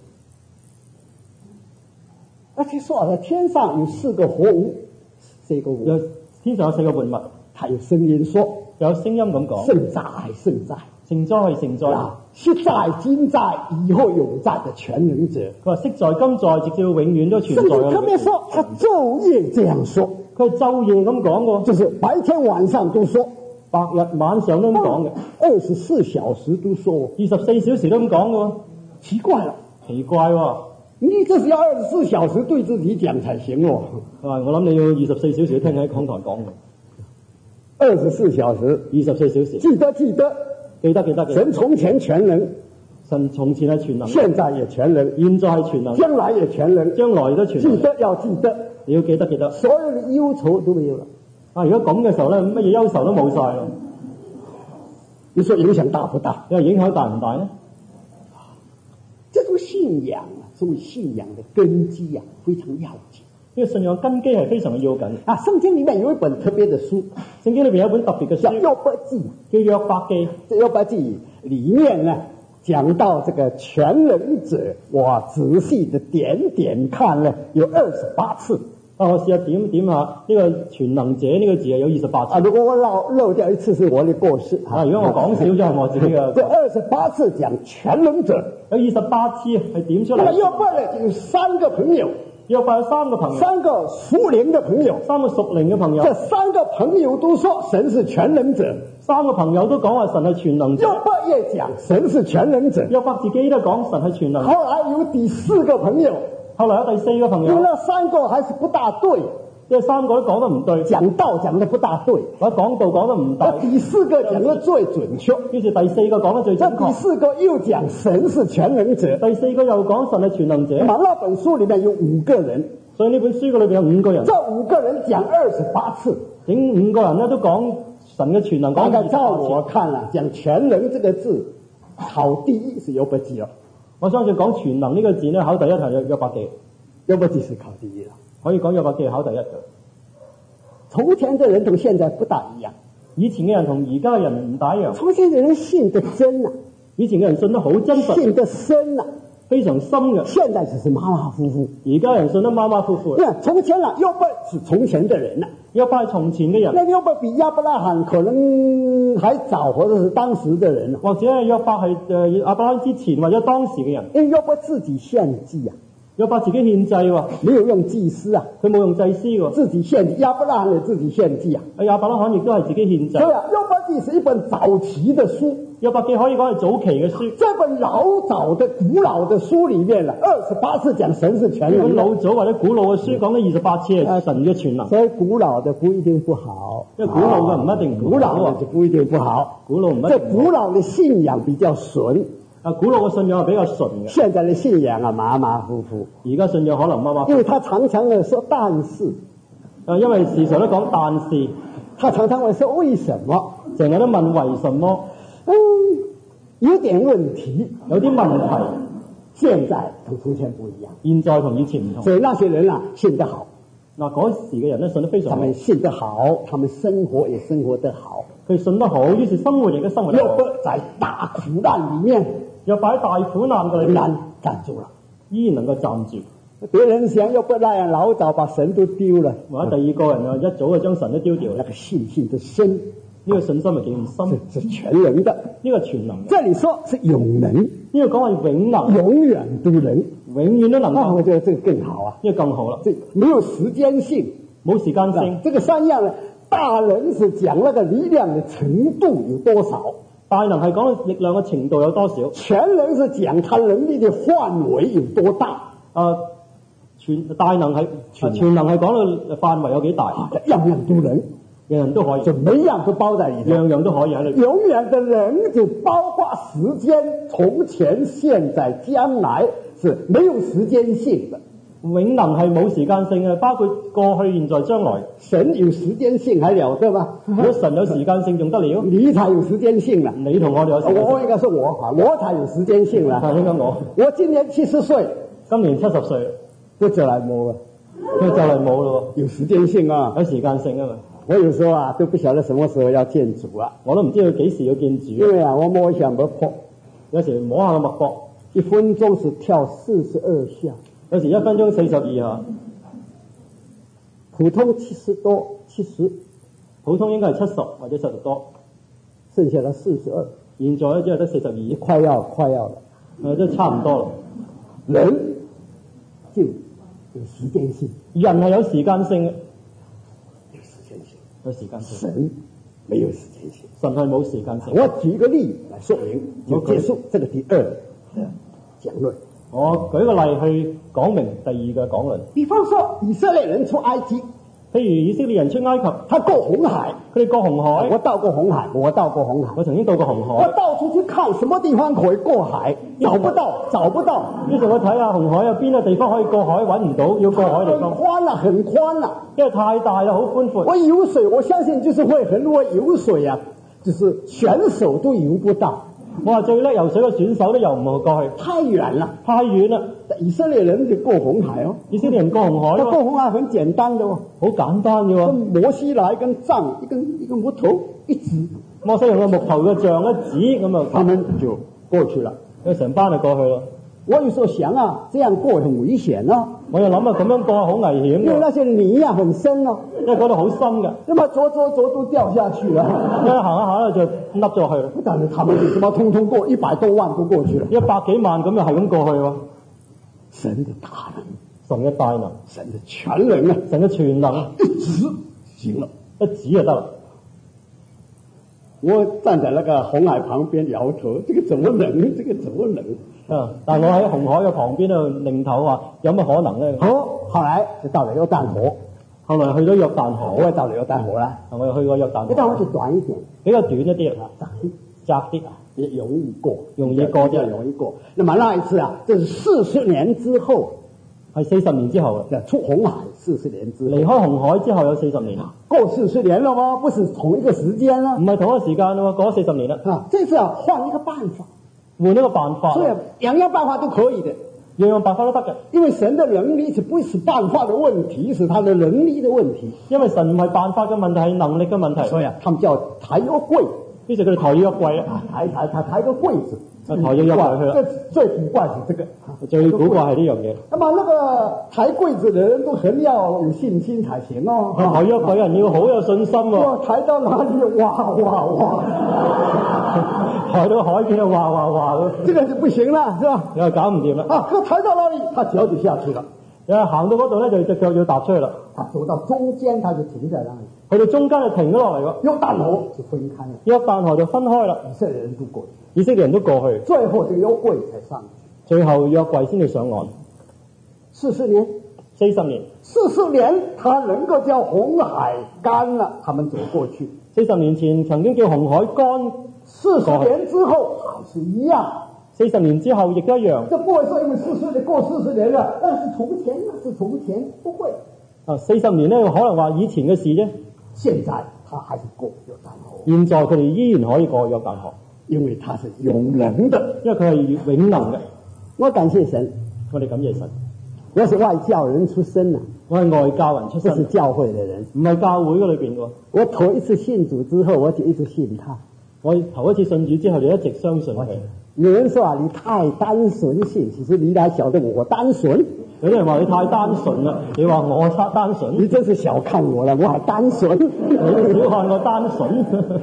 而且說在天上有4個活物，4個活物， 天上有4個活物， 他有聲音說， 有聲音咁講， 聖在，聖在， 聖在係聖在， 昔在、今在、以後永在的全能者。 佢話昔在、今在，直至永遠都存在。 聖經特別說，他晝夜這樣說， 佢係晝夜咁講嘅， 就是白天晚上都說， 白日晚上都咁講嘅 ，24小時都說 ，24小時都咁講嘅， 奇怪了， 奇怪喎！ 你這是要24小時對自己講才行哦。 我諗你要24小時聽喺講台講嘅 ，24小時 ，24小時， 記得，神從前全能， 神從前係全能， 現在也全能， 現在係全能， 將來也全能， 將來都全能。 記得要記得， 你要記得， 所有的憂愁都沒有了。 如果咁嘅時候咧，乜嘢憂愁都冇晒啦。 你說影響大不大？ 你話影響大唔大呢？ 這種信仰啊，作為信仰的根基啊，非常要緊。 呢個信仰根基係非常嘅要緊。 聖經裏面有一本特別的書， 聖經裏邊有一本特別嘅書， 叫約伯記， 叫約伯記。 這約伯記裏面呢，講到這個全能者，我仔細的點看呢，有28次。 我試下點下呢個全能者呢個字有28次。 如果我漏掉一次是我的過失。 如果我講少咗係我自己嘅。 這28次講全能者， 有28次係點出嚟。 那約伯呢就有3個朋友， 約伯有3個朋友 ，3個屬靈的朋友 ，3個屬靈嘅朋友。 這3個朋友都說神是全能者 ，3個朋友都講話神係全能者。 約伯也講神是全能者， 約伯自己都講神係全能者。 後來有第4個朋友。 後來有第4個朋友， 因為那3個還是不大對， 因為3個都講得唔對， 講道講得不大對， 或者講道講得唔對。 第4個講得最準確， 於是第4個講得最準確。 第4個又講神是全能者， 第4個又講神係全能者。 那本書裏面有5個人， 所以呢本書嘅裏邊有5個人。 這5個人講28次， 整5個人咧都講神嘅全能。 大概照我看啊，講全能這個字考第一是约伯記了。 我相信講全能呢個字咧，考第一係約伯記， 約伯記是考第一了。 可以講約伯記考第一嘅。 從前的人同現在不大一樣， 以前嘅人同而家嘅人唔大一樣。 從前的人信得真啊， 以前嘅人信得好真實， 信得深啊， 非常深嘅。 現在只是馬馬虎虎。 而家人信得馬馬虎虎。 從前啊，約伯是從前的人啊， 約伯係從前嘅人。 那約伯比亞伯拉罕可能還早，或者是當時的人啊， 或者係約伯係亞伯拉罕之前或者當時嘅人。 因為約伯自己獻祭啊， 約伯自己獻祭喎， 沒有用祭司啊， 佢冇用祭司喎， 自己獻祭。亞伯拉罕也自己獻祭啊， 亞伯拉罕亦都係自己獻祭。 所以啊，約伯記是一本早期的書。 約伯記可以講係早期嘅書。 這本老早的古老的書裏面啦，28次講神是全能的。 本老早或者古老嘅書講咗28次係神嘅全能。 所以古老的不一定不好， 因為古老嘅唔一定唔好。 古老的就不一定不好。 古老唔一定。 這古老的信仰比較純。 古老嘅信仰係比較純嘅。 現在的信仰啊，馬馬虎虎。 而家信仰可能馬馬虎虎。 因為他常常的說但是， 因為時常都講但是， 他常常會說為什麼， 成日都問為什麼。 有點問題， 有啲問題。 現在同從前不一樣， 現在同以前唔同。 所以那些人啊，信得好。 嗱，嗰時嘅人咧信得非常好。 他們信得好，他們生活也生活得好。 佢信得好，於是生活亦都生活得好。 約伯在大苦難裡面， 約伯喺大苦難嘅裏面站住了， 依然能夠站住。 別人想約伯那樣老早把神都丟了， 或者第二個人啊，一早就將神都丟掉。 那個信心的深， 呢個信心係幾咁深？ 是全能的， 呢個全能嘅。 這裡說是永能， 呢個講係永能， 永遠都能， 永遠都能夠。 我覺得這個更好啊， 呢個更好啦。 這沒有時間性， 冇時間性。 這個三樣呢，大能是講那個力量的程度有多少， 大能係講力量嘅程度有多少， 全能是講他能力的範圍有多大。 大能係全能係講到範圍有幾大， 樣樣都能， 人人都可以， 就每樣都包在裏頭， 樣樣都可以喺裏邊。 永遠的能就包括時間，從前、現在、將來是沒有時間性的。 永能係冇時間性嘅，包括過去、現在、將來。 神有時間性還了得嗎？ 如果神有時間性仲得了？ 你才有時間性啦！ 你同我哋有時間性。 我應該說我才有時間性啦。 應該我今年70歲， 今年70歲， 都就嚟冇啦， 佢就嚟冇咯。 有時間性啊， 有時間性啊嘛。 我有時候啊都不曉得什麼時候要見主啊， 我都唔知道幾時要見主。 因為啊，我摸一下脈搏， 有時摸下個脈搏 ，1分鐘是跳42下， 有時1分鐘42下， 普通70多，70， 普通應該係70或者70多， 剩下的42。 現在咧只係得42， 快要了， 都差唔多啦。 人就有時間性， 人係有時間性嘅，有時間性。 神沒有時間性， 神係冇時間性。 我舉個例來說明，就結束這個第二講論。 我舉個例去講明第二個講論。 比方說以色列人出埃及， 譬如以色列人出埃及， 他過紅海， 佢哋過紅海。 我到過紅海，我曾經到過紅海。我到處去看什麼地方可以過海，找不到。 於是我睇下紅海有邊個地方可以過海，揾唔到，要過海地方。 很寬啦， 因為太大啦，好寬闊。 我游水，我相信就是會很多游水啊，就是選手都游不到。 我話最叻游水嘅選手都游唔過去， 太遠啦。以色列人就過紅海哦， 以色列人過紅海過紅海很簡單的哦， 好簡單嘅喎。 跟摩西拿一根杖，一個木頭一指， 摩西用個木頭嘅杖一指咁啊， 他們就過去了， 佢成班就過去咯。 我有時候想啊，這樣過很危險啊。 我又諗啊，咁樣過好危險嘅， 因為那些泥啊很深啊， 因為嗰度好深嘅， 那麼走都掉下去了， 一行一下就凹咗去了。 但是他們就這麼通過100多萬都過去了 ，100幾萬咁就係咁過去喎。 神的大能， 神嘅大能， 神的全能啊， 神嘅全能， 一指行了， 一指就得啦。 我站在那個紅海旁邊搖頭，這個怎麼能？ 但我喺紅海嘅旁邊度擰頭話，有乜可能咧？ 好，後來就到了約旦河， 後來去咗約旦河， 我也到了約旦河啦。 我又去過約旦河。 約旦河就短一點， 比較短一啲啊，窄啲啊， 也容易過。那麼那一次啊，這是40年之後， 係40年之後嘅，出紅海40年之後， 離開紅海之後有40年啦。 過40年了嗎？不是同一個時間啦， 唔係同一個時間咯，過咗40年啦。 這次啊，換一個辦法。 換一個辦法。 所以樣樣辦法都可以的， 樣樣辦法都得嘅。 因為神的能力是不是辦法的問題，是他的能力的問題。 因為神唔係辦法嘅問題，係能力嘅問題。 所以他們叫抬個櫃， 於是佢哋抬咗個櫃啊， 抬個櫃子。 抬咗入櫃去啦。 最古怪是這個， 最古怪係呢樣嘢。 那麼那個抬櫃子的人都很要有信心才行哦。 抬咗櫃人要好有信心喎。 抬到哪裡哇哇哇， 抬到海邊度哇哇哇， 這個就不行啦，是吧？ 又搞唔掂啦。 啊，佢抬到哪裡，他腳就下去了。 行到嗰度咧，就隻腳要踏出去啦。 走到中間，他就停在那裡。 去到中間就停咗落嚟喎。 約旦河就分開了， 約旦河就分開啦。 以色列人都過去， 以色列人都過去， 最後這個約櫃才上去。 最後約櫃先至上岸。 40年 ，40年 ，40年，他能夠叫紅海乾了，他們走過去。 40年前曾經叫紅海乾 ，40年之後還是一樣。 40年之後亦都一樣。 這不會說因為40年過40年了，但是從前那是從前，不會。 40年咧，可能話以前嘅事啫。 現在他還是過約旦河。 現在佢哋依然可以過約旦河， 因為他是永能的， 因為佢係永能嘅。 我感謝神， 我哋感謝神。 我是外教人出身啊， 我係外教人出身， 不是教會的人， 唔係教會嗰裏邊嘅。 我頭一次信主之後，我就一直信他。 我頭一次信主之後，就一直相信佢。 有人說啊，你太單純信，其實你哪曉得我單純？ 有啲人話你太單純啦，你話我單純， 你真是小看我了，我還單純， 你小看我單純。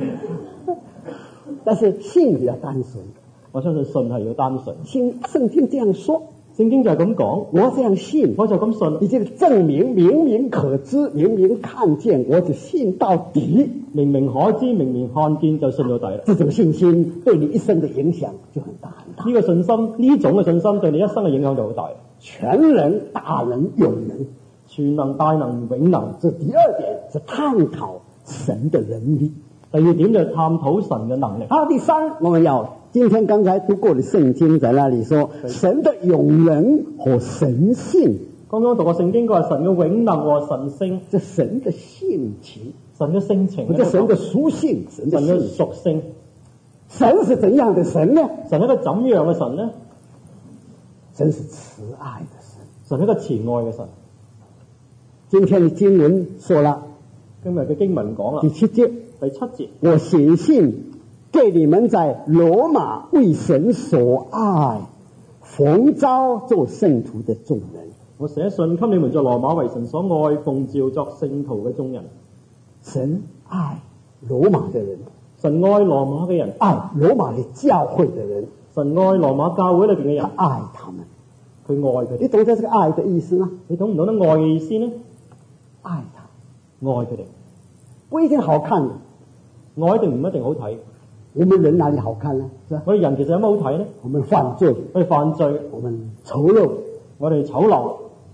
但是信比較單純， 我相信信係要單純。 聖經這樣說， 聖經就係咁講， 我這樣信， 我就咁信。 你這個證明明明可知，明明看見，我就信到底。 明明可知，明明看見，就信到底啦。 這種信心對你一生的影響就很大很大。 呢個信心，呢種嘅信心對你一生嘅影響就好大。 全能、大能、永能， 全能、大能、永能。 這第二點是探討神的能力。 第二點就係探討神嘅能力。 第三，我們要今天剛才讀過的聖經在那裡說神的永能和神性。 剛剛讀過聖經，佢話神嘅永能和神性， 這神的性情， 神嘅性情， 或者神的屬性，神的屬性。 神是怎樣的神呢？ 神係一個怎樣嘅神呢？ 神是慈愛的神， 神係一個慈愛嘅神。 今天的經文說了， 今日嘅經文講啦， 第7節， 第7節， 我寫信給你們在羅馬為神所愛，奉召做聖徒的眾人。 我寫信給你們在羅馬為神所愛，奉召作聖徒嘅眾人。 神愛羅馬的人， 神愛羅馬嘅人， 愛羅馬的教會的人， 神愛羅馬教會裏邊嘅人， 他愛他們， 佢愛佢哋。 你懂得這個愛的意思嗎？ 你懂唔懂得愛嘅意思呢？ 愛他， 愛佢哋， 不一定好看的， 愛一定唔一定好睇。 我們人哪裡好看呢？是吧？ 我哋人其實有乜好睇呢？ 我們犯罪， 我哋犯罪， 我們醜陋， 我哋醜陋，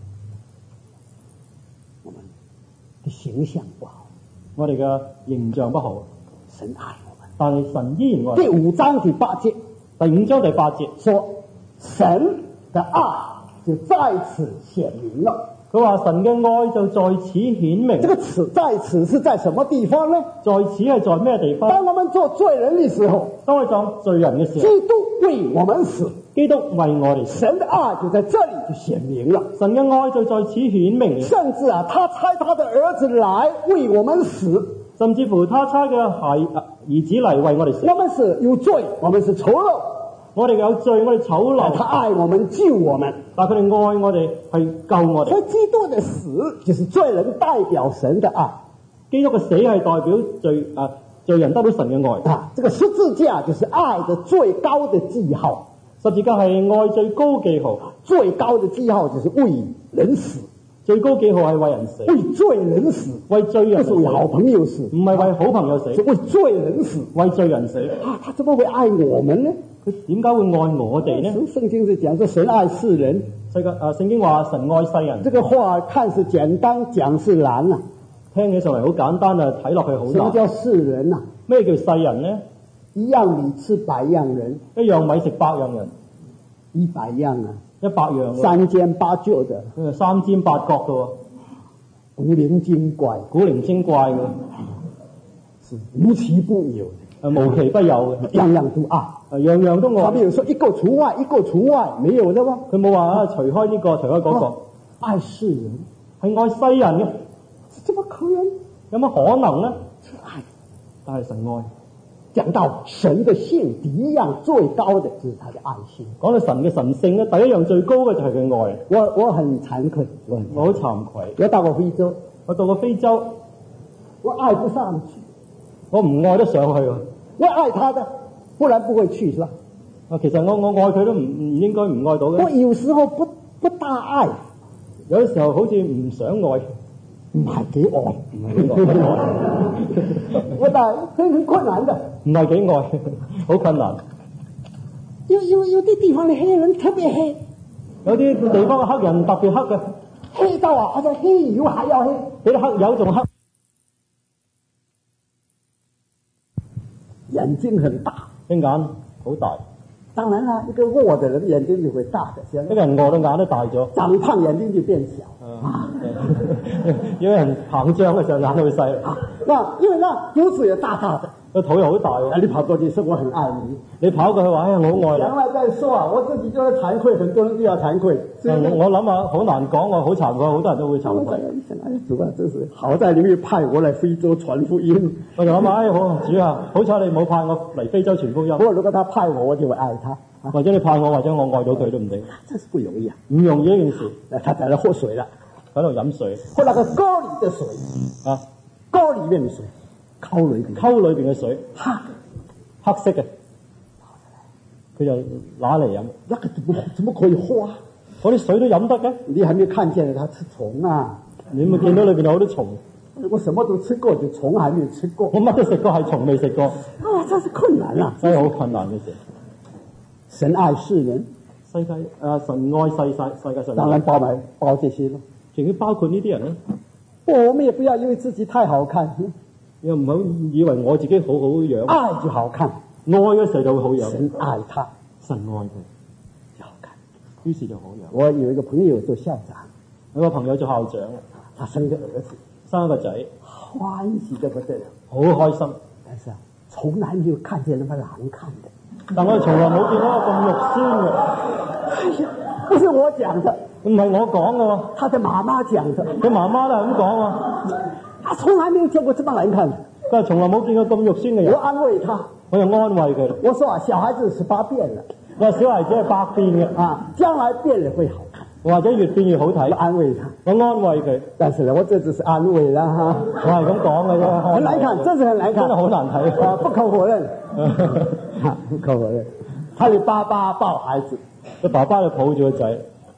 我們的形象不好， 我哋嘅形象不好。 神愛我們， 但係神依然愛。 第5章第8節， 第5章第8節說神的愛就在此顯明了。 佢話神嘅愛就在此顯明。 這個此在此是在什麼地方呢？ 在此係在咩地方？ 當我們做罪人的時候， 當我做罪人嘅時候， 基督為我們死， 基督為我哋死， 神的愛就在這裡就顯明了。 神嘅愛就在此顯明。 甚至啊，他差他的兒子來為我們死， 甚至乎他差嘅兒子嚟為我哋死。 我們是有罪，我們是醜陋， 我哋有罪，我哋醜陋。 他愛我們，救我們， 但佢哋愛我哋，係救我哋。 所以基督的死就是罪人代表神的愛， 基督嘅死係代表罪人得到神嘅愛。 這個十字架就是愛的最高的記號， 十字架係愛最高記號， 最高的記號就是為人死， 最高記號係為人死， 為罪人死， 為罪人死， 不是為好朋友死， 唔係為好朋友死， 是為罪人死， 為罪人死。 他怎麼會愛我們呢？ 佢點解會愛我哋呢？ 聖經是講說神愛世人， 聖經話神愛世人。 這個話看似簡單，講是難啊。 聽起上嚟好簡單啊，睇落去好難。 什麼叫世人啊？ 咩叫世人呢？ 一樣米吃百樣人， 一樣米食百樣人 ，100樣啊 ，100樣 ，3尖8角的， 三尖八角嘅， 古靈精怪， 古靈精怪嘅， 是無奇不有的， 無奇不有嘅， 樣樣都愛， 樣樣都愛。 他沒有說一個除外，一個除外，沒有的喎。 佢冇話除開呢個，除開嗰個。 愛世人， 係愛世人嘅， 怎麼可能？ 有乜可能咧？ 愛， 但係神愛。 講到神的性，第一樣最高的就是他的愛心。 講到神嘅神性咧，第一樣最高嘅就係佢愛。 我很慚愧，我好慚愧。 我到過非洲， 我到過非洲， 我愛不上去， 我唔愛得上去喎。 我愛他的，不然不會去，是吧？ 其實我愛佢都唔應該唔愛到嘅。 我有時候不大愛， 有啲時候好似唔想愛。 唔係幾愛，唔係幾愛。我但很困難的， 唔係幾愛，好困難。 有啲地方的黑人特別黑， 有啲地方嘅黑人特別黑嘅， 黑到啊，好似黑油還要黑， 比啲黑油仲黑。 眼睛很大， 隻眼好大。 當然啦，一個餓的人眼睛就會大的， 一個人餓到眼都大咗， 長胖眼睛就變小。 有人膨脹嘅時候眼都會細。 因為那肚子也大大的， 個肚又好大喎。 你跑過去說我很愛你， 你跑過去話：哎呀，我好愛你。 將來再說啊，我自己就係慚愧，很多人都要慚愧。 我諗下，好難講，我好慚愧，好多人都會慚愧。 哎呀，主啊，真是好在你沒有派我來非洲傳福音。 我就諗下，哎，好主啊，好彩你冇派我嚟非洲傳福音。 不過如果他派我，我就會愛他。 或者你派我，或者我愛到佢都唔定。 真是不容易啊， 唔容易一件事。 他在那喝水了， 喺度飲水， 喝那個溝裏的水啊， 溝裏面的水，溝裏邊嘅水，黑色嘅，佢就拿嚟飲。 那個怎麼可以喝啊？ 嗰啲水都飲得嘅？ 你還沒有看見他吃蟲啊？ 你有冇見到裏邊有好多蟲？ 我什麼都吃過，就蟲還沒有吃過。 我乜都食過，係蟲未食過。 真是困難啊！ 真係好困難嘅事。 神愛世人， 神愛世界上， 當然包這些咯， 仲要包括呢啲人咧。 我們也不要因為自己太好看， 又唔好以為我自己好好樣， 愛就好看， 愛嘅時候就會好樣。 神愛他， 神愛佢就好看， 於是就好樣。 我有一個朋友做校長， 有個朋友做校長， 他生個兒子， 生一個仔， 歡喜得不得了， 好開心。 但是從來沒有看見那麼難看的。 但我哋從來冇見到咁肉酸嘅。 哎呀，不是我講的， 唔係我講嘅喎， 他的媽媽講的。 佢媽媽都係咁講喎。 他從來沒有見過這麼難看的。 佢話從來冇見過咁肉酸嘅人。 我安慰他， 我就安慰佢。 我說啊，小孩子18變了。 我話小孩子係百變嘅啊，將來變了會好看， 或者越變越好睇。 我安慰他， 我安慰佢。 但是呢，我這只是安慰啦哈。 我係咁講嘅啫。 很難看，真是很難看， 真係好難睇啊，不可否認。不可否認，他的爸爸抱孩子， 佢爸爸就抱住個仔，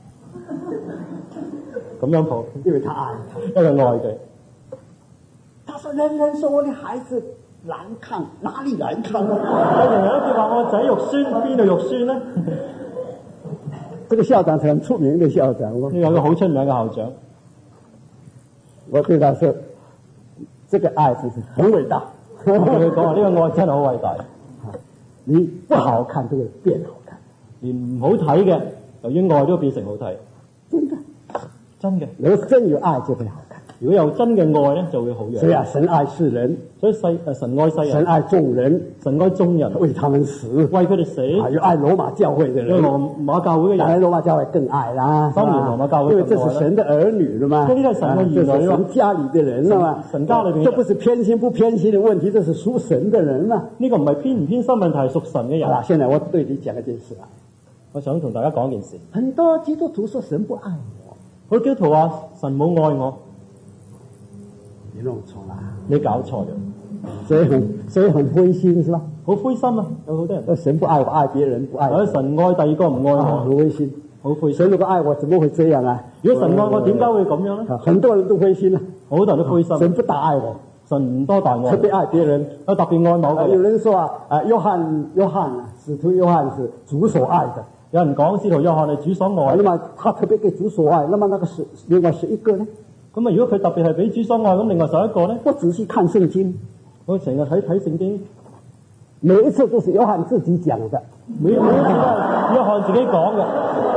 咁樣抱， 因為他愛他， 因為愛佢。 他說：人人說我的孩子難看，哪裡難看啊？ 有人有一句話：我個仔肉酸，邊度肉酸呢？ 這個校長是很出名的校長， 呢個一個好出名嘅校長。 我對他說：這個愛真是很偉大。 我同佢講話：呢個愛真係好偉大。 你不好看都會變好看， 連唔好睇嘅，由於愛都變成好睇。 真的， 真嘅。 如果真有愛就會好看。 如果有真嘅愛咧，就會好樣。 所以啊，神愛世人， 所以神愛世人， 神愛眾人， 神愛眾人， 為他們死， 為佢哋死。 啊，有愛羅馬教會的人， 有羅馬教會嘅人， 當然羅馬教會更愛啦。 當然羅馬教會因為這是神的兒女了嘛， 呢啲係神嘅兒女， 這是神家裏的人啦嘛， 神家裏邊， 這不是偏心不偏心的問題，這是屬神的人嘛。 呢個唔係偏唔偏心問題，係屬神嘅人。 好啦，現在我對你講一件事啦， 我想同大家講件事。 很多基督徒說神不愛我， 好多基督徒話神冇愛我。 你弄錯啦， 你搞錯咗， 所以很灰心是吧？ 好灰心啊！有好多人， 神不愛我，愛別人不愛我， 神愛第二個唔愛我， 很灰心， 好灰心。 神如果愛我，怎麼會這樣啊？ 如果神愛我，點解會咁樣咧？ 很多人都灰心啦， 好多人都灰心。 神不大愛我， 神唔多大愛， 特別愛別人， 特別愛某個人。 有人說啊，約翰使徒約翰是主所愛的。 有人講使徒約翰係主所愛， 那麼他特別給主所愛，那麼那個是另外11個呢？ 咁啊，如果佢特別係俾主所愛，咁另外11個呢？ 我仔細看聖經， 我成日睇聖經， 每一次都是約翰自己講的， 每一次都係約翰自己講嘅。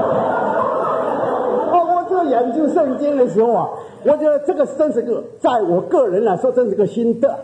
我就研究聖經的時候啊，我覺得這個真是個，在我個人來說，真是個心得。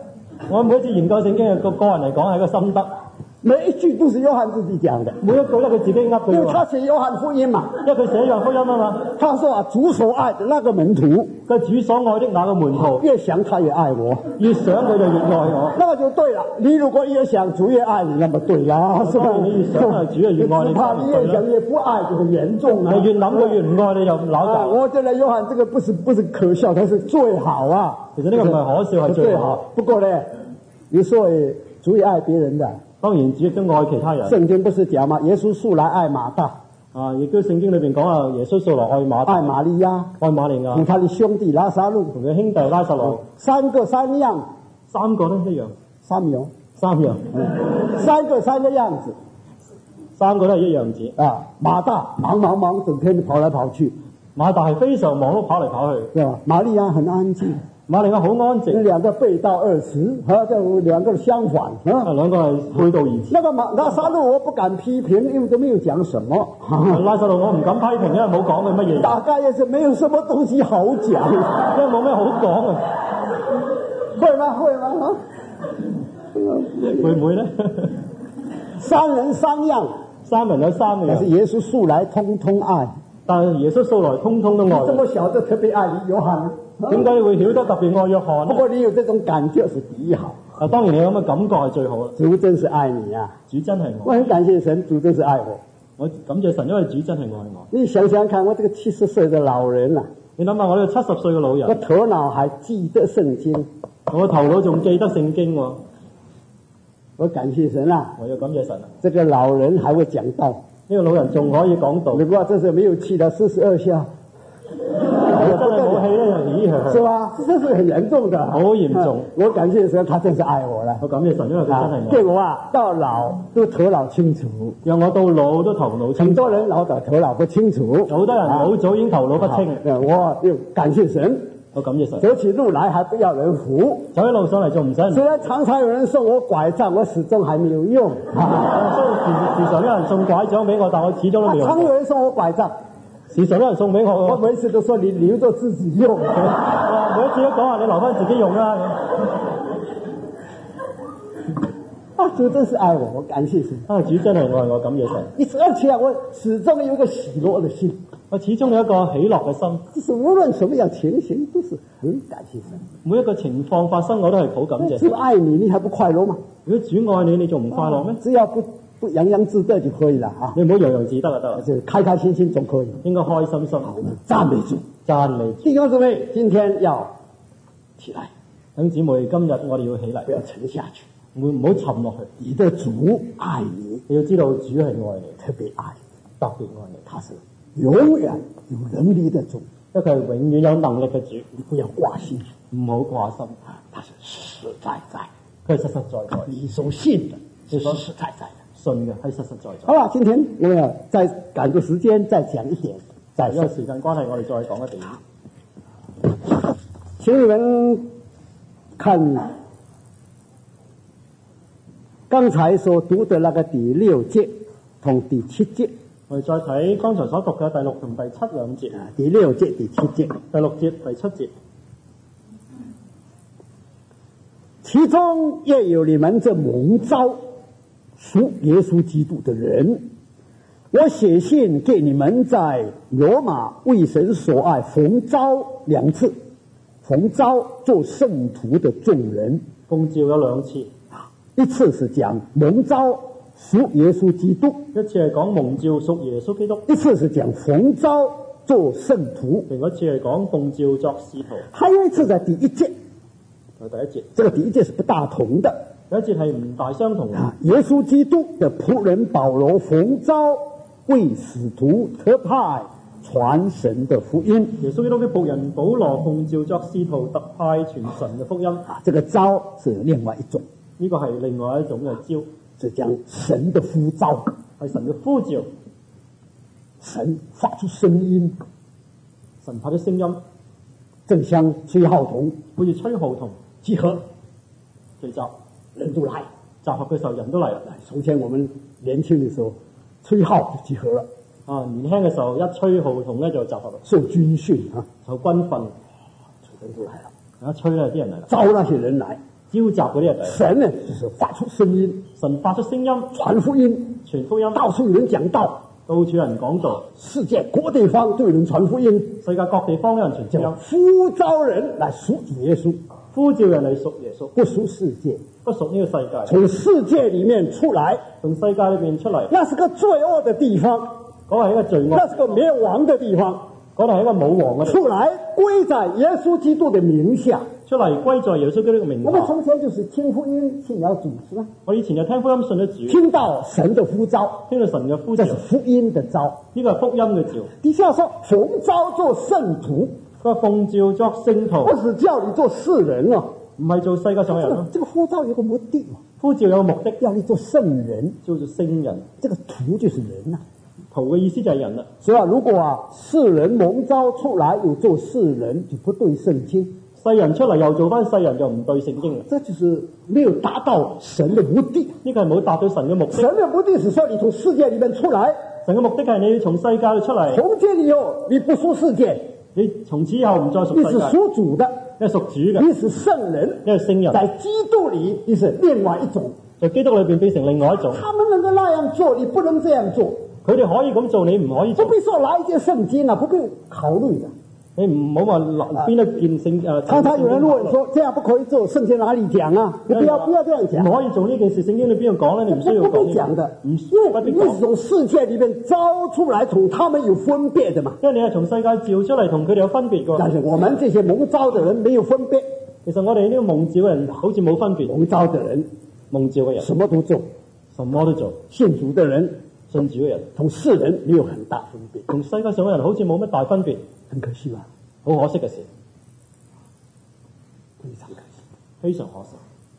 我每一次研究聖經嘅個人嚟講係一個心得， 每一句都是约翰自己讲的， 每一句咧佢自己噏因为嘅喎， 他写约翰福音嘛。 因為佢寫約福音啊嘛， 他说啊，主所爱的那个门徒， 佢主所愛的那個門徒， 越想他越爱我， 越想佢就越愛我。 那么就对了。你如果越想主越爱你，那么对啦，是吧？ 當然你越想啊主啊越愛你， 只怕你越想越不爱，就很严重啊。 你越諗佢越唔愛你就扭啊， 計。 我觉得约翰这个不是可笑，他是最好啊。 其實呢個唔係可笑，係最好。 不過呢，你說主也愛別人的， 當然主亦都愛其他人。 聖經不是講嗎？耶穌素來愛馬大， 啊，亦都聖經裏邊講啊，耶穌素來愛馬大、 愛瑪利亞， 愛瑪利亞， 同他的兄弟拉撒路， 同佢兄弟拉撒路， 三樣， 三個都一樣， 三樣， 三個樣子， 三個都係一樣子。 啊，馬大忙，整天跑來跑去， 馬大係非常忙碌，跑嚟跑去， 是吧？瑪利亞很安靜， 瑪利亞好安靜， 兩個背道而馳，就兩個相反，啊， 兩個係背道而馳。 那個拉撒路我不敢批評，因為都沒有講什麼。 拉撒路我唔敢批評，因為冇講佢乜嘢。 大概也是沒有什麼東西好講， 因為冇咩好講啊。 會嗎？ 會唔會咧？ 三人三樣， 三人有三個人， 但是耶穌素來通通愛。 但係耶穌素來通通都愛。 這麼小就特別愛約翰， 點解你會曉得特別愛約翰呢？ 不過你有這種感覺是第一好。 啊，當然你有咁嘅感覺係最好啦。 主真是愛你啊！ 主真係我愛。 很感謝神，主真是愛我。 我感謝神，因為主真係愛我。 你想想看，我這個70歲的老人啊， 你諗下，我呢個70歲嘅老我人， 頭腦還記得聖經， 我頭腦仲記得聖經喎。 我感謝神啊！ 我要感謝神啊！ 這個老人還會講道， 呢個老人仲可以講道。 如果這是沒有氣的42下， 我真係冇氣咧， 是吧？這是很嚴重的， 好嚴重。 我感謝神，他真是愛我了。 我感謝神，因為佢真係愛。 對我啊，到老都頭腦清楚， 讓我到老都頭腦清楚。 很多人老到頭腦不清楚， 好多人好早已經頭腦不清。 我要感謝神， 我感謝神。 走起路來還不要人扶， 走一路上嚟仲唔使人。 雖然常常有人送我拐杖，我始終還沒有用。 時常有人送拐杖俾我，但我始終都未用。 常有人送我拐杖， 時常有人送俾我， 我每次都說你留着自己用。 每一次都講話你留翻自己用啦。 啊，主真是愛我，我感謝神。 啊，主真係愛我，感謝神。 而且我始終有一個喜樂的心， 我始終有一個喜樂嘅心， 就是無論什麼樣情形，都是很感謝神。 每一個情況發生，我都係好感謝神。 主愛你，你還不快樂嗎？ 如果主愛你，你仲唔快樂咩？ 只要不洋洋自得就可以了啊！ 你唔好洋洋自得就得啦， 就開開心心總可以。 應該開心心。 讚美主， 讚美主。 弟兄姊妹，今天要起來， 弟兄姊妹，今日我哋要起嚟， 不要沉下去， 唔好沉落去。 你的主愛你， 你要知道主係愛你， 特別愛， 特別愛你。 他是永遠有能力的主， 因為佢係永遠有能力嘅主， 你不要掛心， 唔好掛心。 他是實實在在， 佢係實實在在， 你所信的是實實在在的。 信嘅係實實在在。 好了，今天我們要再趕個時間，再講一點。 因為時間關係，我哋再講一點。 請你們看剛才所讀的那個第6節同第7節。 我哋再睇剛才所讀嘅第6同第7兩節。 第6節、第7節。 第6節、第7節。 其中也有你們這蒙召屬耶穌基督的人，我寫信給你們在羅馬為神所愛奉召2次，奉召做聖徒的眾人。 奉召有2次， 一次是講蒙召屬耶穌基督， 一次係講蒙召屬耶穌基督， 一次是講奉召做聖徒， 另一次係講奉召作使徒， 還有一次在第1節。 第1節， 這個第1節是不大同的。 第1節係唔大相同嘅。 耶穌基督的僕人保羅奉召為使徒特派傳神的福音。 耶穌基督的僕人保羅奉召作使徒特派傳神嘅福音。 這個召是另外一種， 呢個係另外一種嘅召， 是講神的呼召， 係神嘅呼召， 神發出聲音， 神發出聲音， 正像吹號筒， 好似吹號筒集合聚集， 人都來， 集合嘅時候人都嚟啦。 從前我們年輕的時候，吹號就集合了。 啊，年輕嘅時候一吹號筒咧就集合啦， 受軍訓啊， 受軍訓， 人都來了， 一吹咧啲人嚟啦， 招那些人來， 召集嗰啲係第一。 神呢，就是發出聲音， 神發出聲音， 傳福音， 傳福音， 到處有人講道， 到處有人講道， 世界各地方都有人傳福音， 世界各地方都有人傳福音， 呼召人來屬主耶穌， 呼召人嚟屬耶穌， 不屬世界， 不屬呢個世界， 從世界裡面出來， 從世界裏邊出嚟， 那是個罪惡的地方， 嗰係一個罪惡， 那是個滅亡的地方， 嗰度係一個冇王嘅地方， 出來歸在耶穌基督的名下， 出嚟歸在耶穌基督嘅名下。 我們從前就是聽福音信了主，是吧？ 我以前就聽福音信咗主， 聽到神的呼召， 聽到神嘅呼召， 這是福音的召， 呢個係福音嘅召。 底下說奉召做聖徒， 佢話奉召作聖徒， 不是叫你做世人哦， 唔係做世界上嘅人咯。 這個呼召有個目的， 呼召有個目的， 要你做聖人， 叫做聖人。 這個徒就是人啊。 徒嘅意思就係人啦。 所以如果世人蒙召出來又做世人，就不對聖經。 世人出嚟又做翻世人，就唔對聖經啦。 這就是沒有達到神的目的。 呢個係冇達到神嘅目的。 神的目的是說你從世界裡面出來， 神嘅目的係你要從世界出嚟。 從今以後你不屬世界， 你從此以後唔再屬世界。 你是屬主的， 你係屬主嘅， 你是聖人， 你係聖人。 在基督裡你是另外一種， 在基督裏邊變成另外一種。 他們能夠那樣做，你不能這樣做。 佢哋可以咁做，你唔可以做。 不必說哪一件聖經啊，不必考慮的。 你唔好話邊一件聖常常有人問說，這樣不可以做，聖經哪裡講啊？你不要這樣講。 唔可以做呢件事，聖經你邊度講咧？你唔需要不必講的，因為你是從世界裡面召出來，同他們有分別的嘛。 因為你係從世界召出嚟，同佢哋有分別㗎。 但是我們這些蒙召的人沒有分別。 其實我哋呢個蒙召嘅人好似冇分別。 蒙召的人， 蒙召嘅人， 什麼都做， 什麼都做。 信主的人， 信主嘅人， 同世人沒有很大分別。 同世界上嘅人好似冇乜大分別， 很可惜吧？ 好可惜嘅事， 非常可惜， 非常可惜。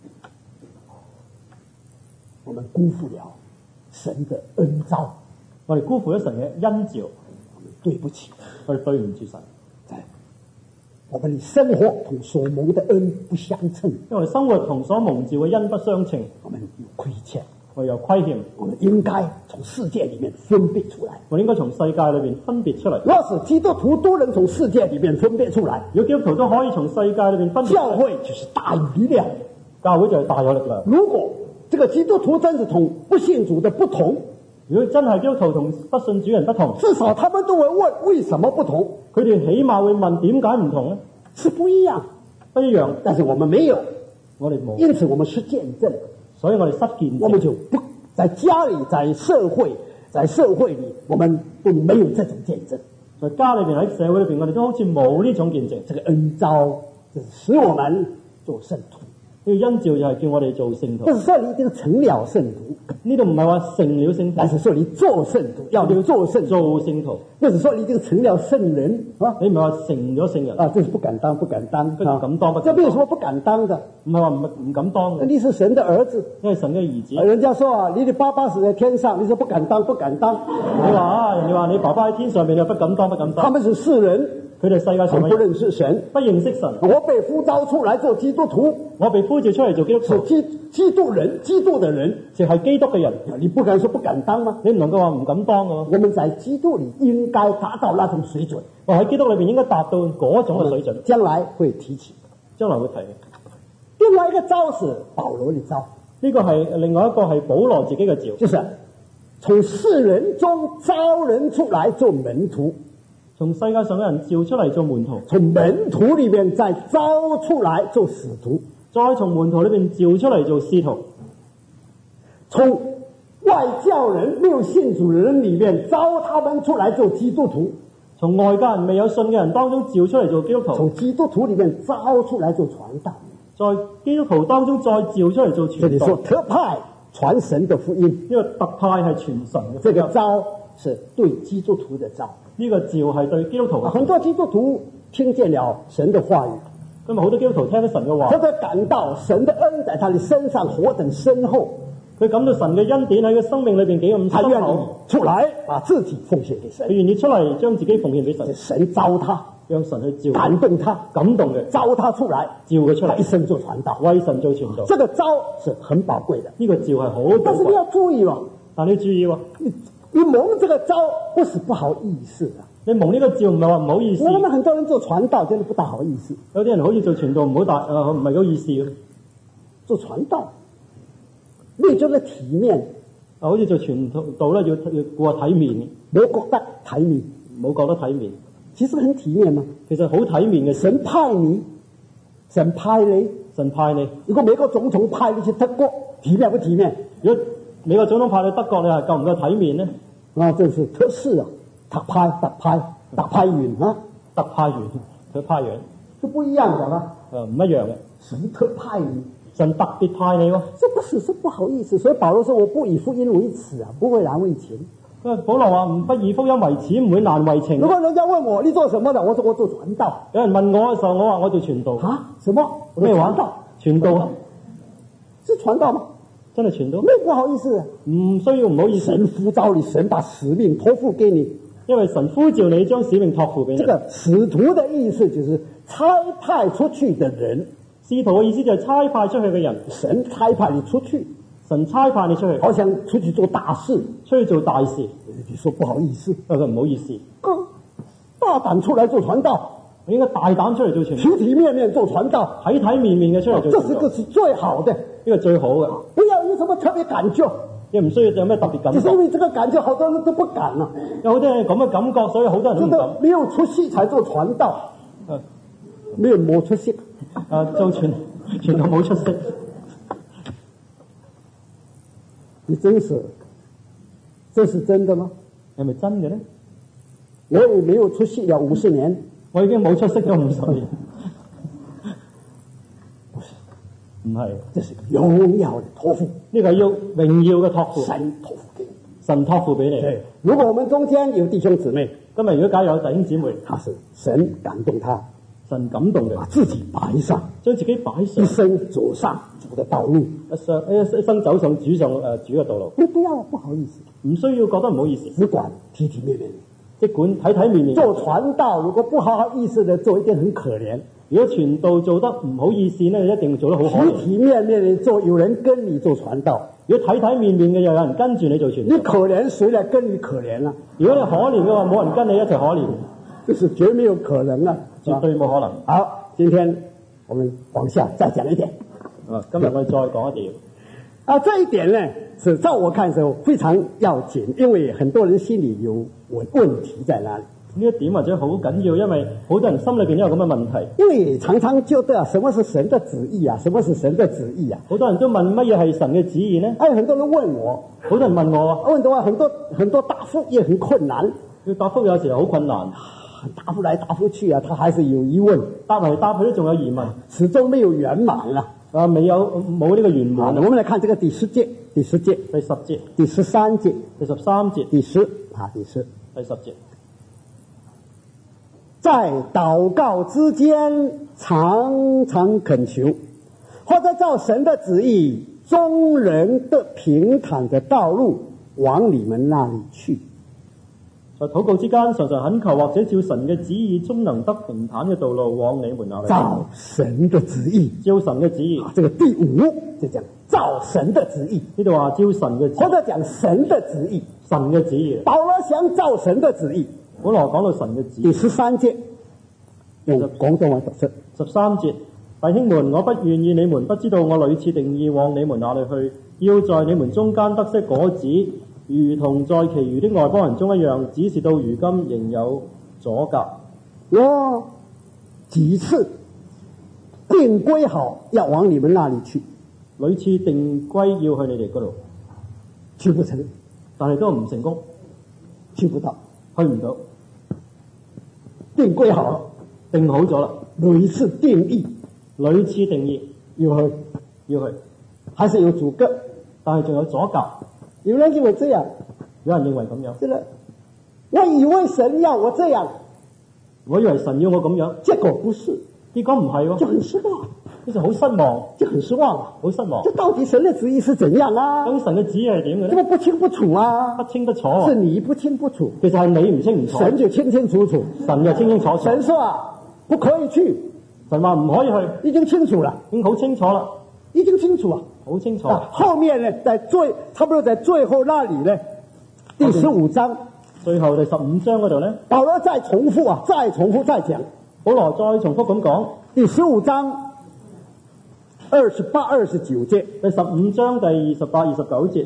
我們辜負了神的恩召， 我哋辜負咗神嘅恩召， 我們對不起， 我哋對唔住神。 我們的生活同所蒙的恩不相稱， 因為我哋生活同所蒙召嘅恩不相稱， 我們有虧欠， 我哋有虧欠， 我們應該從世界裡面分別出來。 我應該從世界裏邊分別出嚟。 若是基督徒都能從世界裡面分別出來， 如果基督徒都可以從世界裏邊分別出來， 教會就是大有力量， 教會就係大有力量。 如果這個基督徒真是同不信主的不同， 如果真係基督徒同不信主人不同， 至少他們都會問為什麼不同。 佢哋起碼會問點解唔同呢？ 是不一樣， 不一樣， 但是我們沒有， 我哋冇， 因此我們失見證， 所以我哋失見證， 我們就不在家裡，在社會裡，我們都沒有這種見證。 在家裏邊喺社會裏邊，我哋都好似冇呢種見證。 這個恩召就是使我們做聖徒。 呢個恩召就係叫我哋做聖徒。 不是說你已經成了聖徒， 呢度唔係話成了聖徒， 但是說你做聖徒，要你做聖徒， 做聖徒。 不是說你已經成了聖人啊？ 你唔係話成咗聖人啊？這是不敢當，不敢當， 不敢當， 這沒有什麼不敢當的。 唔係話唔敢當嘅。 你是神的兒子， 因為神嘅兒子。 人家說啊，你的爸爸是在天上，你說不敢當，不敢當。 你話啊，人哋話你爸爸喺天上面，你不敢當，不敢當。 他們是世人。 佢哋世界上不認識神， 不認識神。 我被呼召出來做基督徒， 我被呼召出嚟做基督徒， 是基督人，基督的人， 就係基督嘅人。 你不敢說不敢當嗎？ 你唔能夠話唔敢當嘅。 我們在基督裏應該達到那種水準。 我喺基督裏邊應該達到嗰種嘅水準。 將來會提起， 將來會提嘅。 另外一個召是保羅的召， 呢個係另外一個係保羅自己嘅召， 就是從世人中召人出來做門徒。 從世界上嘅人召出嚟做門徒， 從門徒裏面再召出來做使徒， 再從門徒裏邊召出嚟做使徒， 從外教人沒有信主的人裏面召他們出來做基督徒， 從外家人未有信嘅人當中召出嚟做基督徒， 從基督徒裏面召出來做傳道， 在基督徒當中再召出嚟做傳道。 這裡說特派傳神的福音， 呢個特派係傳神嘅， 這個召是對基督徒的召。 呢個召係對基督徒嘅。 很多基督徒聽見了神的話語， 今日好多基督徒聽到神嘅話， 或者感到神的恩在他的身上何等深厚， 佢感到神嘅恩典喺佢生命裏邊幾咁深厚， 他願意出來把自己奉獻給神， 佢願意出嚟將自己奉獻俾神， 神召他， 讓神去召， 感動他， 感動嘅召他出來， 召佢出嚟， 一生做傳道， 為神做傳道。 這個召是很寶貴的， 呢個召係好寶貴， 但是你要注意喎， 但你要注意喎， 你蒙這個召不是不好意思的。 你蒙呢個召唔係話唔好意思。 我們很多人做傳道真的不大好意思。 有啲人好似做傳道唔好大，唔係好意思嘅。 做傳道，你做得體面， 好似做傳道咧，要顧下體面， 冇覺得體面， 冇覺得體面， 其實很體面嘛。 其實好體面嘅。 神派你，神派你， 神派你。 如果美國總統派你去德國，體面不體面？ 如果美國總統派你德國，你係夠唔夠體面呢？ 啊，這是特使啊，特派員啊， 特派員，特派員， 就不一樣的啦。 唔一樣嘅。 神特派你， 神特別派你喎。 這不是不好意思，所以保羅說我不以福音為恥啊，不會難為情。 保羅話唔以福音為恥，唔會難為情。 如果人家問我你做什麼的，我說我做傳道。 有人問我嘅時候，我話我做傳道。 啊？什麼？ 咩話？傳道啊？ 是傳道嗎？ 真係傳道？ 咩不好意思？ 唔需要唔好意思。 神呼召你，神把使命託付給你， 因為神呼召你，將使命託付俾你。 這個使徒的意思就是差派出去的人。 使徒嘅意思就係差派出去嘅人。 神差派你出去， 神差派你出去， 好像出去做大事， 出去做大事。 你說不好意思， 佢唔好意思。 大膽出來做傳道， 你應該大膽出嚟做傳道， 體體面面做傳道， 體體面面嘅出嚟做傳道。 這是最好的， 呢個最好嘅。 不要有什麼特別感覺， 亦唔需要有咩特別感覺。 就是因為這個感覺，好多人都不敢啦。 有好多人咁嘅感覺，所以好多人都唔敢。 沒有出息才做傳道，沒有冇出息， 做傳道冇出息。 你真是，這是真的嗎？ 係咪真嘅呢？ 我也沒有出息了50年， 我已經冇出息咗50年。唔係， 這是榮耀的託付， 呢個係要榮耀嘅託付， 神託付給你， 神託付俾你。 如果我們中間有弟兄姊妹， 今日如果假如有弟兄姊妹， 他是神感動他， 神感動嘅， 把自己擺上， 將自己擺上， 一生走上主的道路， 一生走上主嘅道路。 你不要不好意思， 唔需要覺得唔好意思， 只管體體面面。 即管體體面面。 做傳道如果不好好意思的做，一定很可憐。 如果傳道做得唔好意思呢，一定做得好可憐。 體體面面的做，有人跟你做傳道； 如果體體面面嘅，又有人跟住你做傳道。 你可憐，誰來跟你可憐啊？ 如果你可憐嘅話，冇人跟你一齊可憐， 這是絕沒有可能啊， 絕對冇可能。 好，今天我們往下再講一點。 今日我哋再講一點。 這一點呢，是照我看的時候非常要緊，因為很多人心裏有問題在那裡。 呢一點或者好緊要，因為好多人心裏邊都有咁嘅問題。 因為常常覺得什麼是神的旨意啊？什麼是神的旨意啊？ 好多人都問乜嘢係神嘅旨意呢？ 很多人問我， 好多人問我， 問的話很多答覆也很困難。 要答覆有時好困難， 答覆來答覆去啊，他還是有疑問， 答嚟答去都仲有疑問， 始終沒有圓滿啊。 冇呢個圓滿。 我們來看這個第10節、第10節、 第10節、 第13節、 第13節、 第10、 第10節。 在禱告之間常常懇求，或者照神的旨意，眾人的平坦的道路往你們那裡去。 在禱告之間常常懇求，或者照神嘅旨意，終能得平坦嘅道路往你們那裡。 照神的旨意， 照神嘅旨意。 這個第5就講照神的旨意， 呢度話照神嘅旨意， 或者講神的旨意， 神嘅旨意。 保羅想照神的旨意。 保羅講到神嘅旨意。 第13節用廣東話讀出。 13節，弟兄們，我不願意你們不知道我屢次定意往你們那裡去，要在你們中間得些果子，如同在其餘的外邦人中一樣，只是到如今仍有阻隔。 我幾次定規好要往你們那裡去， 屢次定規要去你哋嗰度， 去不成， 但係都唔成功， 去不到， 去唔到。 定規好了， 定好咗啦， 屢次定義要去， 還是有阻隔， 但係仲有阻隔。 有人認為這樣， 有人認為咁樣。 這個我以為神要我這樣， 我以為神要我咁樣， 結果不是， 結果唔係喎， 就很失望， 呢就好失望， 就很失望， 好失望。 這到底神的旨意是怎樣啊？ 咁神嘅旨意係點嘅這咧？ 個不清不楚啊， 不清不楚啊， 是你不清不楚， 其實係你唔清唔楚， 神就清清楚楚， 神就清清楚楚。 神說啊，不可以去， 神話唔可以去， 已經清楚了， 已經好清楚啦， 已經清楚啊。 好清楚。 後面呢，差不多在最後那裡呢，第15章， 最後第15章嗰度咧， 保羅再重複再講。 保羅再重複咁講， 第15章 28、29節。 第15章第28、29節。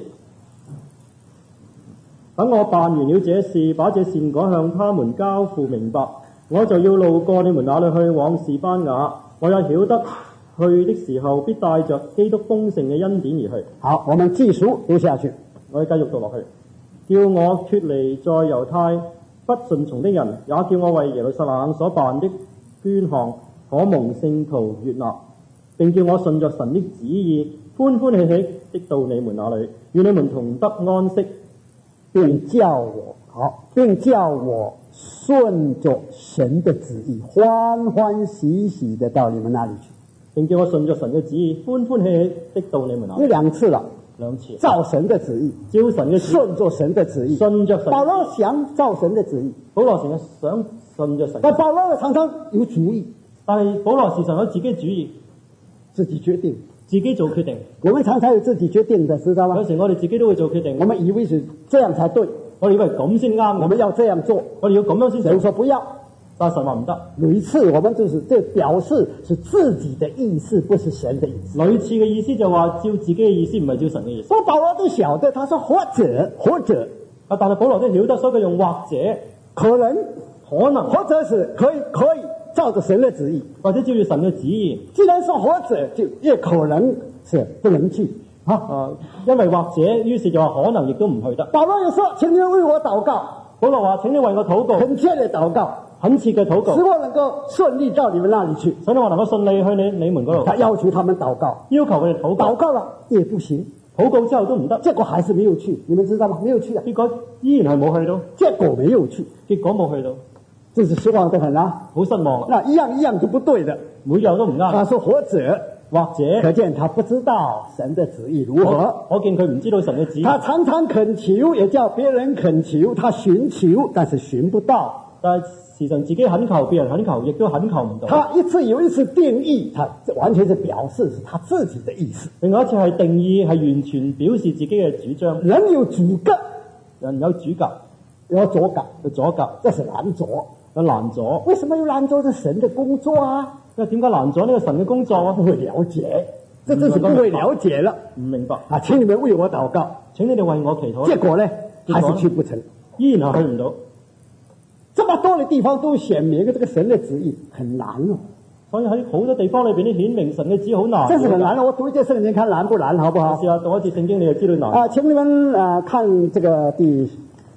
等我辦完了這事，把這善果向他們交付明白，我就要路過你們那裏去，往示班雅。我也曉得去的時候必帶着基督豐盛嘅恩典而去。 好，我們繼續讀下去。 我哋繼續讀落去。叫我脫離在猶太不順從的人，也叫我為耶路撒冷所辦的捐項可蒙聖徒悅納，並叫我順着神的旨意歡歡喜喜的到你們那裏，與你們同得安息， 並叫我順着神的旨意歡歡喜喜的到你們那裏去， 並叫我順着神嘅旨意歡歡喜喜的到你們那裏。 這兩次了。 兩次， 照神的旨意， 照神嘅旨意， 順着神的旨意。 順着神。 保羅想照神的旨意， 保羅成日想順着神。 但保羅常常有主意， 但係保羅時常有自己主意， 自己決定， 自己做決定。 我們常常有自己決定的，知道嗎？ 有時我哋自己都會做決定， 我們以為是這樣才對， 我哋以為咁先啱， 我們要這樣做， 我哋要咁樣先。 神說不要， 但神話唔得。 屢次我們就是這表示是自己的意思，不是神的意思。 屢次嘅意思就話照自己嘅意思，唔係照神嘅意思。 所以保羅都曉得，他說或者， 但係保羅都曉得，所以佢用或者， 可能，或者是可以照着神的旨意， 或者照住神嘅旨意。 既然說或者，就也可能是不能去。 因為或者，於是就話可能亦都唔去得。 保羅又說，請你為我禱告。 保羅話，請你為我禱告， 懇切的禱告， 懇切嘅禱告， 使我能夠順利到你們那裏去， 使我能夠順利去你們嗰度。 他要求他們禱告， 要求佢哋禱告， 禱告了也不行， 禱告之後都唔得， 結果還是沒有去，你們知道嗎？沒有去啊， 結果依然係冇去到， 結果沒有去， 結果冇去到， 真是失望得很啊， 好失望。 那一樣就不對的， 每樣都唔啱。 他說或者，可見他不知道神的旨意如何。 我見佢唔知道神嘅旨意。 他常常懇求，也叫別人懇求，他尋求，但是尋不到。 但係時常自己懇求，別人懇求，亦都懇求唔到。 他一次又一次定義，他完全是表示是他自己的意思。 另外一次係定義，係完全表示自己嘅主張。 人有主格， 人有主格， 有左格， 有左格， 這是攔阻， 有攔阻。 為什麼要攔阻？這神的工作啊！ 因為點解攔阻呢個神嘅工作啊？ 不會了解，這真是不會了解了。 唔明白啊！請你們為我禱告， 請你哋為我祈禱。 結果呢，還是去不成， 依然係去唔到。 這麼多的地方都顯明這個神的旨意很難哦。 所以喺好多地方裏邊都顯明神嘅旨意好難。 真是很難。我讀一節聖經，看難不難，好不好？ 試下讀一節聖經，你就知道難。 啊，請你們看這個第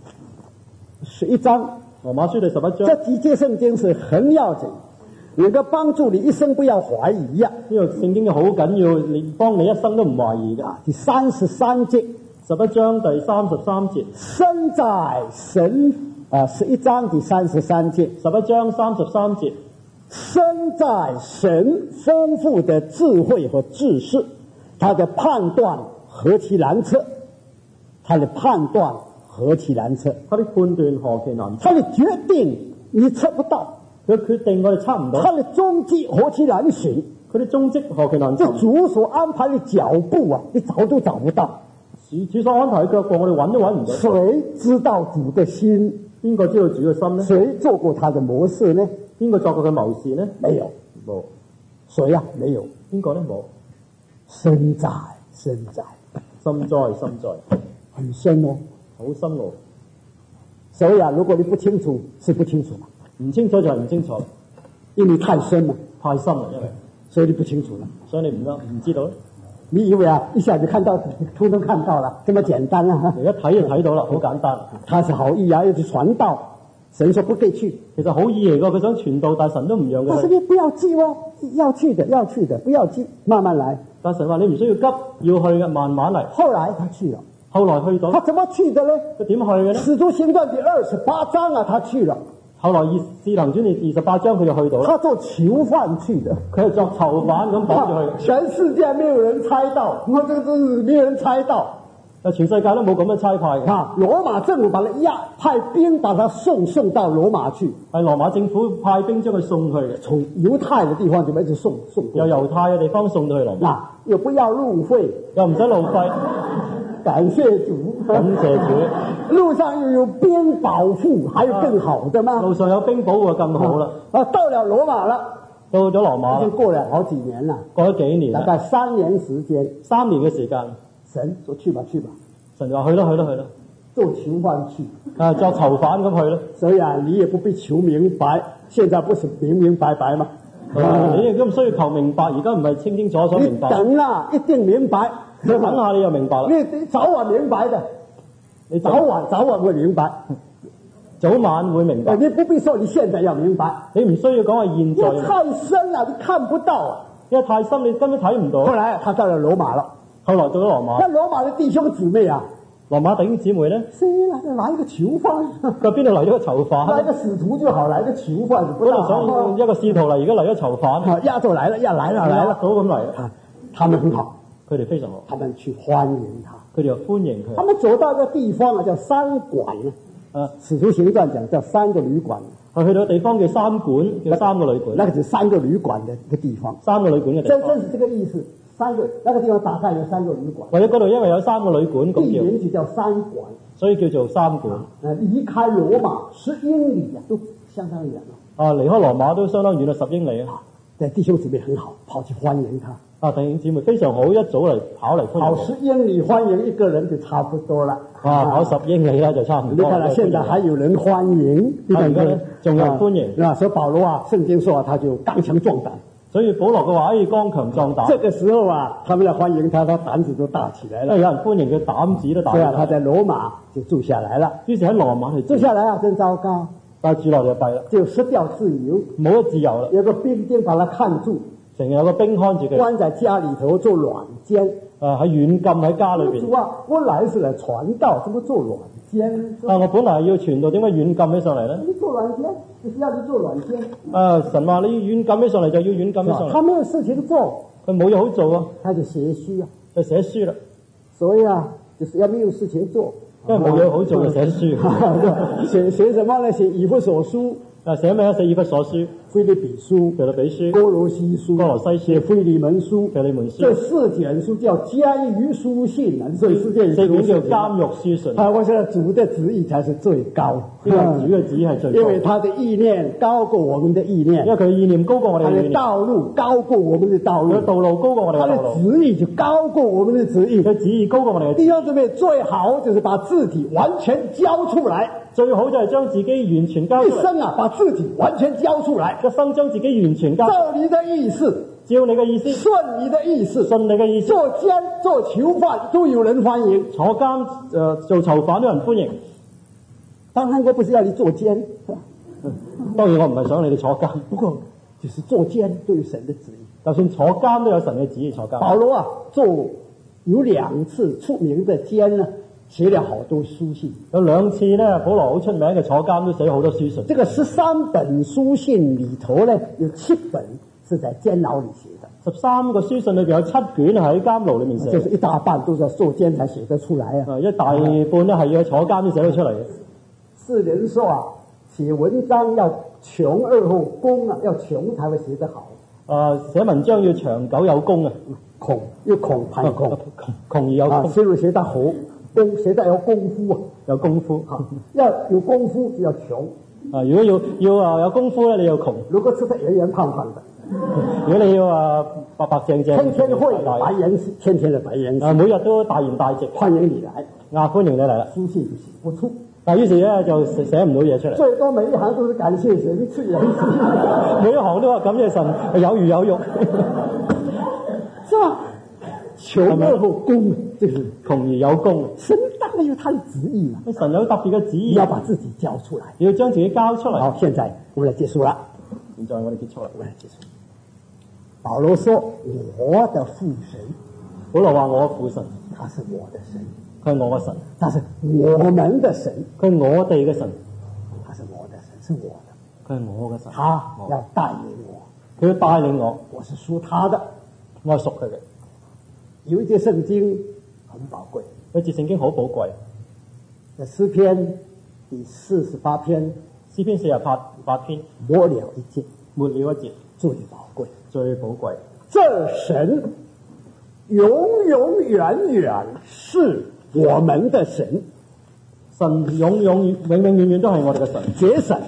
11章， 羅馬書第11章。 這幾節聖經是很要緊，能夠幫助你一生不要懷疑呀。 呢個聖經好緊要，你幫你一生都唔懷疑嘅。 第33節 ，11章第33節， 身在神11章第33節 ，11章33節， 身在神豐富的智慧和知識，他的判斷何其難測，他的判斷何其難測， 他的判斷何其難測， 他的決定你測不到， 佢決定我哋測唔到， 他的蹤跡何其難尋， 佢啲蹤跡何其難尋， 這主所安排的腳步啊，你找都找不到， 主所安排嘅腳步我哋揾都揾唔到。 誰知道主的心？ 邊個知道主嘅心呢？ 誰做過他的謀士呢？ 邊個作過佢謀士呢？ 沒有， 冇。 誰啊？沒有。 邊個呢？冇。 深在， 深在， 很深哦， 好深奧。 所以啊，如果你不清楚，是不清楚了。 唔清楚就係唔清楚， 因為太深了， 太深啦，因為所以你不清楚了， 所以你唔知道咧。 你以為啊，一下就看到，通通看到了，這麼簡單啊？ 你一睇就睇到啦，好簡單。 他是好意啊，要去傳道，神說不可以去， 其實好意嚟㗎，佢想傳道，但神都唔讓佢。 但是你不要急哦，要去的，不要急，慢慢來。 但神話你唔需要急，要去嘅，慢慢嚟。 後來他去了， 後來去到， 他怎麼去的呢？ 佢點去嘅呢？ 使徒行傳第28章啊，他去了。 後來使徒行傳第28章佢就去到啦。 他做囚犯去的， 佢係作囚犯咁綁住去。 全世界沒有人猜到，我這個沒有人猜到。 全世界都冇咁樣差派嘅。 啊，羅馬政府把他派兵把他送到羅馬去， 係羅馬政府派兵將佢送去嘅， 從猶太嘅地方就一直送由猶太嘅地方送到去羅馬。 嗱，又不要路費， 又唔使路費。 感謝主， 感謝主。 路上又有兵保護，還有更好的嗎？ 路上有兵保護就更好啦。 到了羅馬了， 到咗羅已馬經過了好幾年了， 過咗幾年啦， 大概3年時間。 3年嘅時間， 神說去吧，去吧， 神就話去咯去咯去咯， 做囚犯去。 作囚犯咁去咯。 所以啊，你也不必求明白，現在不是明明白白嗎？ 你亦都唔需要求明白，而家唔係清清楚楚你明白。 等啦，一定明白。 你等下你就明白啦。 你早晚明白的，你早晚會明白。 早晚會明白。 你不必說你現在要明白， 你唔需要講話現因為在， 太深了，你看不到啊。 因為太深你根本睇唔到。 後來他到了羅馬了， 後來到咗羅馬， 那羅馬的弟兄姊妹啊， 羅馬弟兄姊妹咧， 誰來一個囚犯？ 佢邊度嚟咗個囚犯？ 來個使徒就好，來個囚犯就不本大來想好。 一個使徒嚟，而家嚟咗囚犯， 亞洲來了，來了， 早咁嚟， 啊，他們很好， 佢哋非常好， 他們去歡迎他。 佢哋又歡迎佢。 他們走到一個地方啊，叫三館啊，使徒行傳講叫3個旅館。 佢去到地方叫三館，叫3個旅館， 那個是3個旅館的一個地方。 3個旅館嘅地方。 真是這個意思。那個地方大概有3個旅館， 或者嗰度因為有3個旅館地咁名就叫三館。 所以叫做三館。 離開羅馬10英里啊，都相當遠了。 離開羅馬都相當遠啦，10英里啊。 但弟兄姊妹很好，跑去歡迎他。 弟兄姊妹非常好，一早嚟跑嚟歡迎。 跑10英里歡迎一個人就差不多了。 跑10英里啦就差唔多。 你看啦，現在還有人歡迎， 而家咧仲有人歡迎。 所以保羅啊，聖經說他就剛強壯膽。 所以保羅嘅話可以剛強壯膽。 這個時候啊，他們來歡迎他，他膽子都大起來了。 有人歡迎佢，膽子都大起來。 他在羅馬就住下來了。 於是喺羅馬就住下來啊，真糟糕。 但係住落就弊啦， 就失掉自由， 冇咗自由啦。 有個兵丁把他看住， 成日有個兵看住佢， 關在家裏頭做軟監。 喺軟禁喺家裏邊。 主啊，我來是來傳道，怎麼做軟監？ 我本來要傳道，點解軟禁起上嚟咧？ 你做軟監，就是要你做軟監。 神話你要軟禁起上嚟，就要軟禁起上嚟。 他沒有事情做， 佢冇嘢好做啊， 他就寫書啊， 就寫書啦。 所以啊，就是要沒有事情做， 因為冇嘢好做就寫書。 寫什麼呢？寫以弗所書。 寫咩啊？寫以弗所書、 腓立比書、 腓立比書、 哥羅西書、 哥羅西書、 寫腓利門書、 腓利門書。 這4卷書叫監獄書信啊，所以4卷書叫監獄書信。 我覺得主的旨意才是最高， 主嘅旨意係最高， 因為他的意念高過我們的意念， 因為佢嘅意念高過我哋嘅意念， 他的道路高過我們的道路， 佢嘅道路高過我哋嘅道路， 他的旨意就高過我們的旨意， 佢旨意高過我哋嘅。 弟兄姊妹，最好就是把自己完全交出來， 最好就係將自己完全交出嚟， 一生啊，把自己完全交出來， 一生將自己完全交出嚟， 照你的意思， 照你嘅意思， 順你的意思， 順你嘅意思。 做監做囚犯都有人歡迎， 坐監做囚犯都有人歡迎。 當然我不是要你做監， 當然我唔係想你哋坐監， 不過就是做監都有神的旨意， 就算坐監都有神嘅旨意坐監。 保羅啊，有2次出名的監呢，寫了好多書信。 有2次呢，保羅好出名嘅坐監都寫好多書信。 這個13本書信裏頭呢，有7本是在監牢裏寫的。 13個書信裏邊有7卷喺監牢裏面寫， 就是一大半都是要坐監才寫得出來啊。 一大半呢係要坐監先寫得出嚟嘅。 是人說啊，寫文章要窮而後功啊，要窮才會寫得好。 寫文章要長久有功啊， 窮貧窮而有功， 寫到寫得好，寫得有功夫啊， 有功夫。 要有功夫就要窮。 如果要有功夫咧，你要窮。 如果吃得圓圓胖胖的， 如果你要白白淨淨， 天天會白言詩，天天的白言詩， 每日都大言大直， 歡迎你來， 歡迎你嚟啦。 書信就寫不出。 但於是咧就寫唔到嘢出嚟， 最多每一行都是感謝神，吃人每一行都話感謝神，有魚有肉， 是吧？窮而後功，就是窮而有功。 神當然有他的旨意嘛， 神有特別嘅旨意， 要把自己交出來， 你要將自己交出嚟。 好，現在我們來結束了。 現在我哋結束啦， 我們來結束。保羅說：我的父神， 保羅話我父神， 他是我的神， 佢係我嘅神， 他是我們的神， 佢係我哋嘅神， 他是我的神，是我的， 佢係我嘅神， 他要帶領我， 佢要帶領我， 我是屬他的， 我係屬佢嘅。 有一節聖經很寶貴， 有節聖經好寶貴， 在詩篇第48篇， 詩篇48篇末了一節， 末了一節最寶貴， 最寶貴。 這神永永遠遠是我們的神， 神永遠都係我哋嘅神。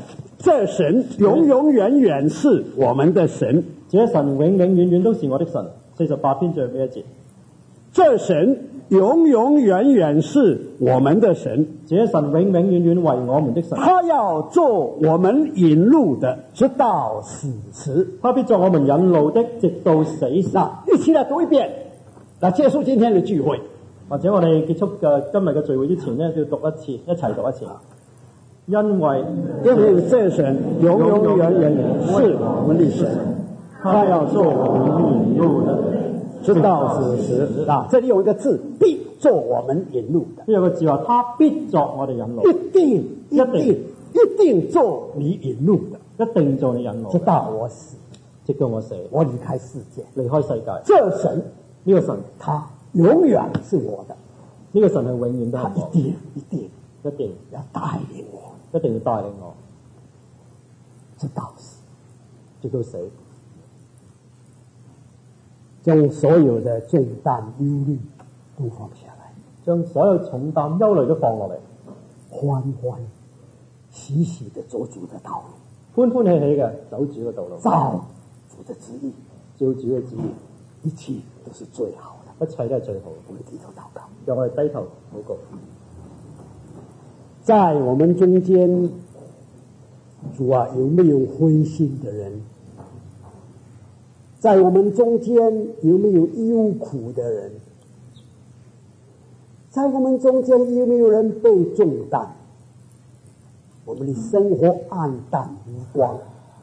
这神永永远远是我们的神。 這神永永遠遠都是我的神。48篇最後呢一節， 这神永永远远是我们的神。 這神永永遠遠為我們的神， 他要做我們引路的，直到死時。 他必作我們引路的，直到死時。 一起來讀一遍，來結束今天的聚會。 或者我哋結束嘅今日嘅聚會之前呢，要讀一次，一齊讀一次。因為這神永永遠遠是我們的神， 他要做我們引路的， 直到死時。這裡有一個字，必做我們引路的。 呢有個字話，他必作我哋引路， 一定做你引路的， 一定做你引路， 直到我死， 直到我死， 我離開世界， 離開世界。 這神呢個神， 他永遠是我的， 呢個神係永遠都係他我，一定要帶領我， 一定要帶領我， 直到死， 直到死， 將所有的重擔憂慮都放下來， 將所有重擔憂慮都放落嚟， 歡歡喜喜的走主的道路，歡歡喜喜嘅走主嘅道路， 照主的旨意， 照主嘅旨意， 一切都是最好的， 一切都係最好。 我們低頭禱告， 讓我哋低頭禱告。 在我們中間，主啊，有沒有灰心的人？在我們中間有沒有憂苦的人？在我們中間有沒有人被重擔？我們的生活暗淡無光。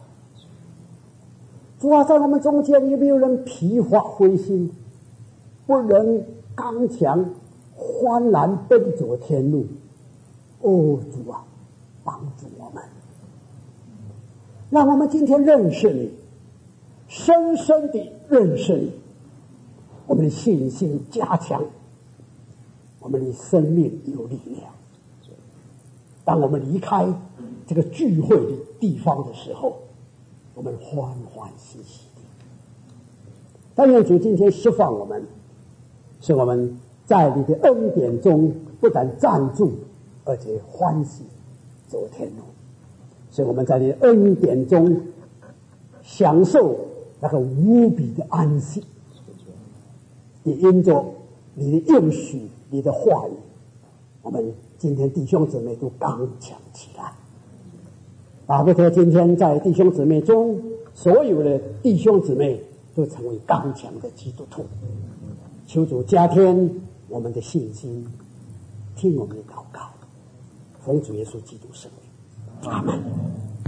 主啊，在我們中間有沒有人疲乏灰心，不能剛強，歡然奔走天路？哦，主啊，幫助我們，讓我們今天認識你，深深地認識你，我們的信心加強，我們的生命有力量。當我們離開這個聚會的地方的時候，我們歡歡喜喜的。但願主今天釋放我們，使我們在你的恩典中不但站住，而且歡喜走天路，所以我們在你的恩典中享受那個無比的安息，也因着你的應許、你的話語，我們今天弟兄姊妹都剛強起來。巴不得今天在弟兄姊妹中，所有的弟兄姊妹都成為剛強的基督徒。求主加添我們的信心，聽我們的禱告。奉主耶穌基督聖名，阿門。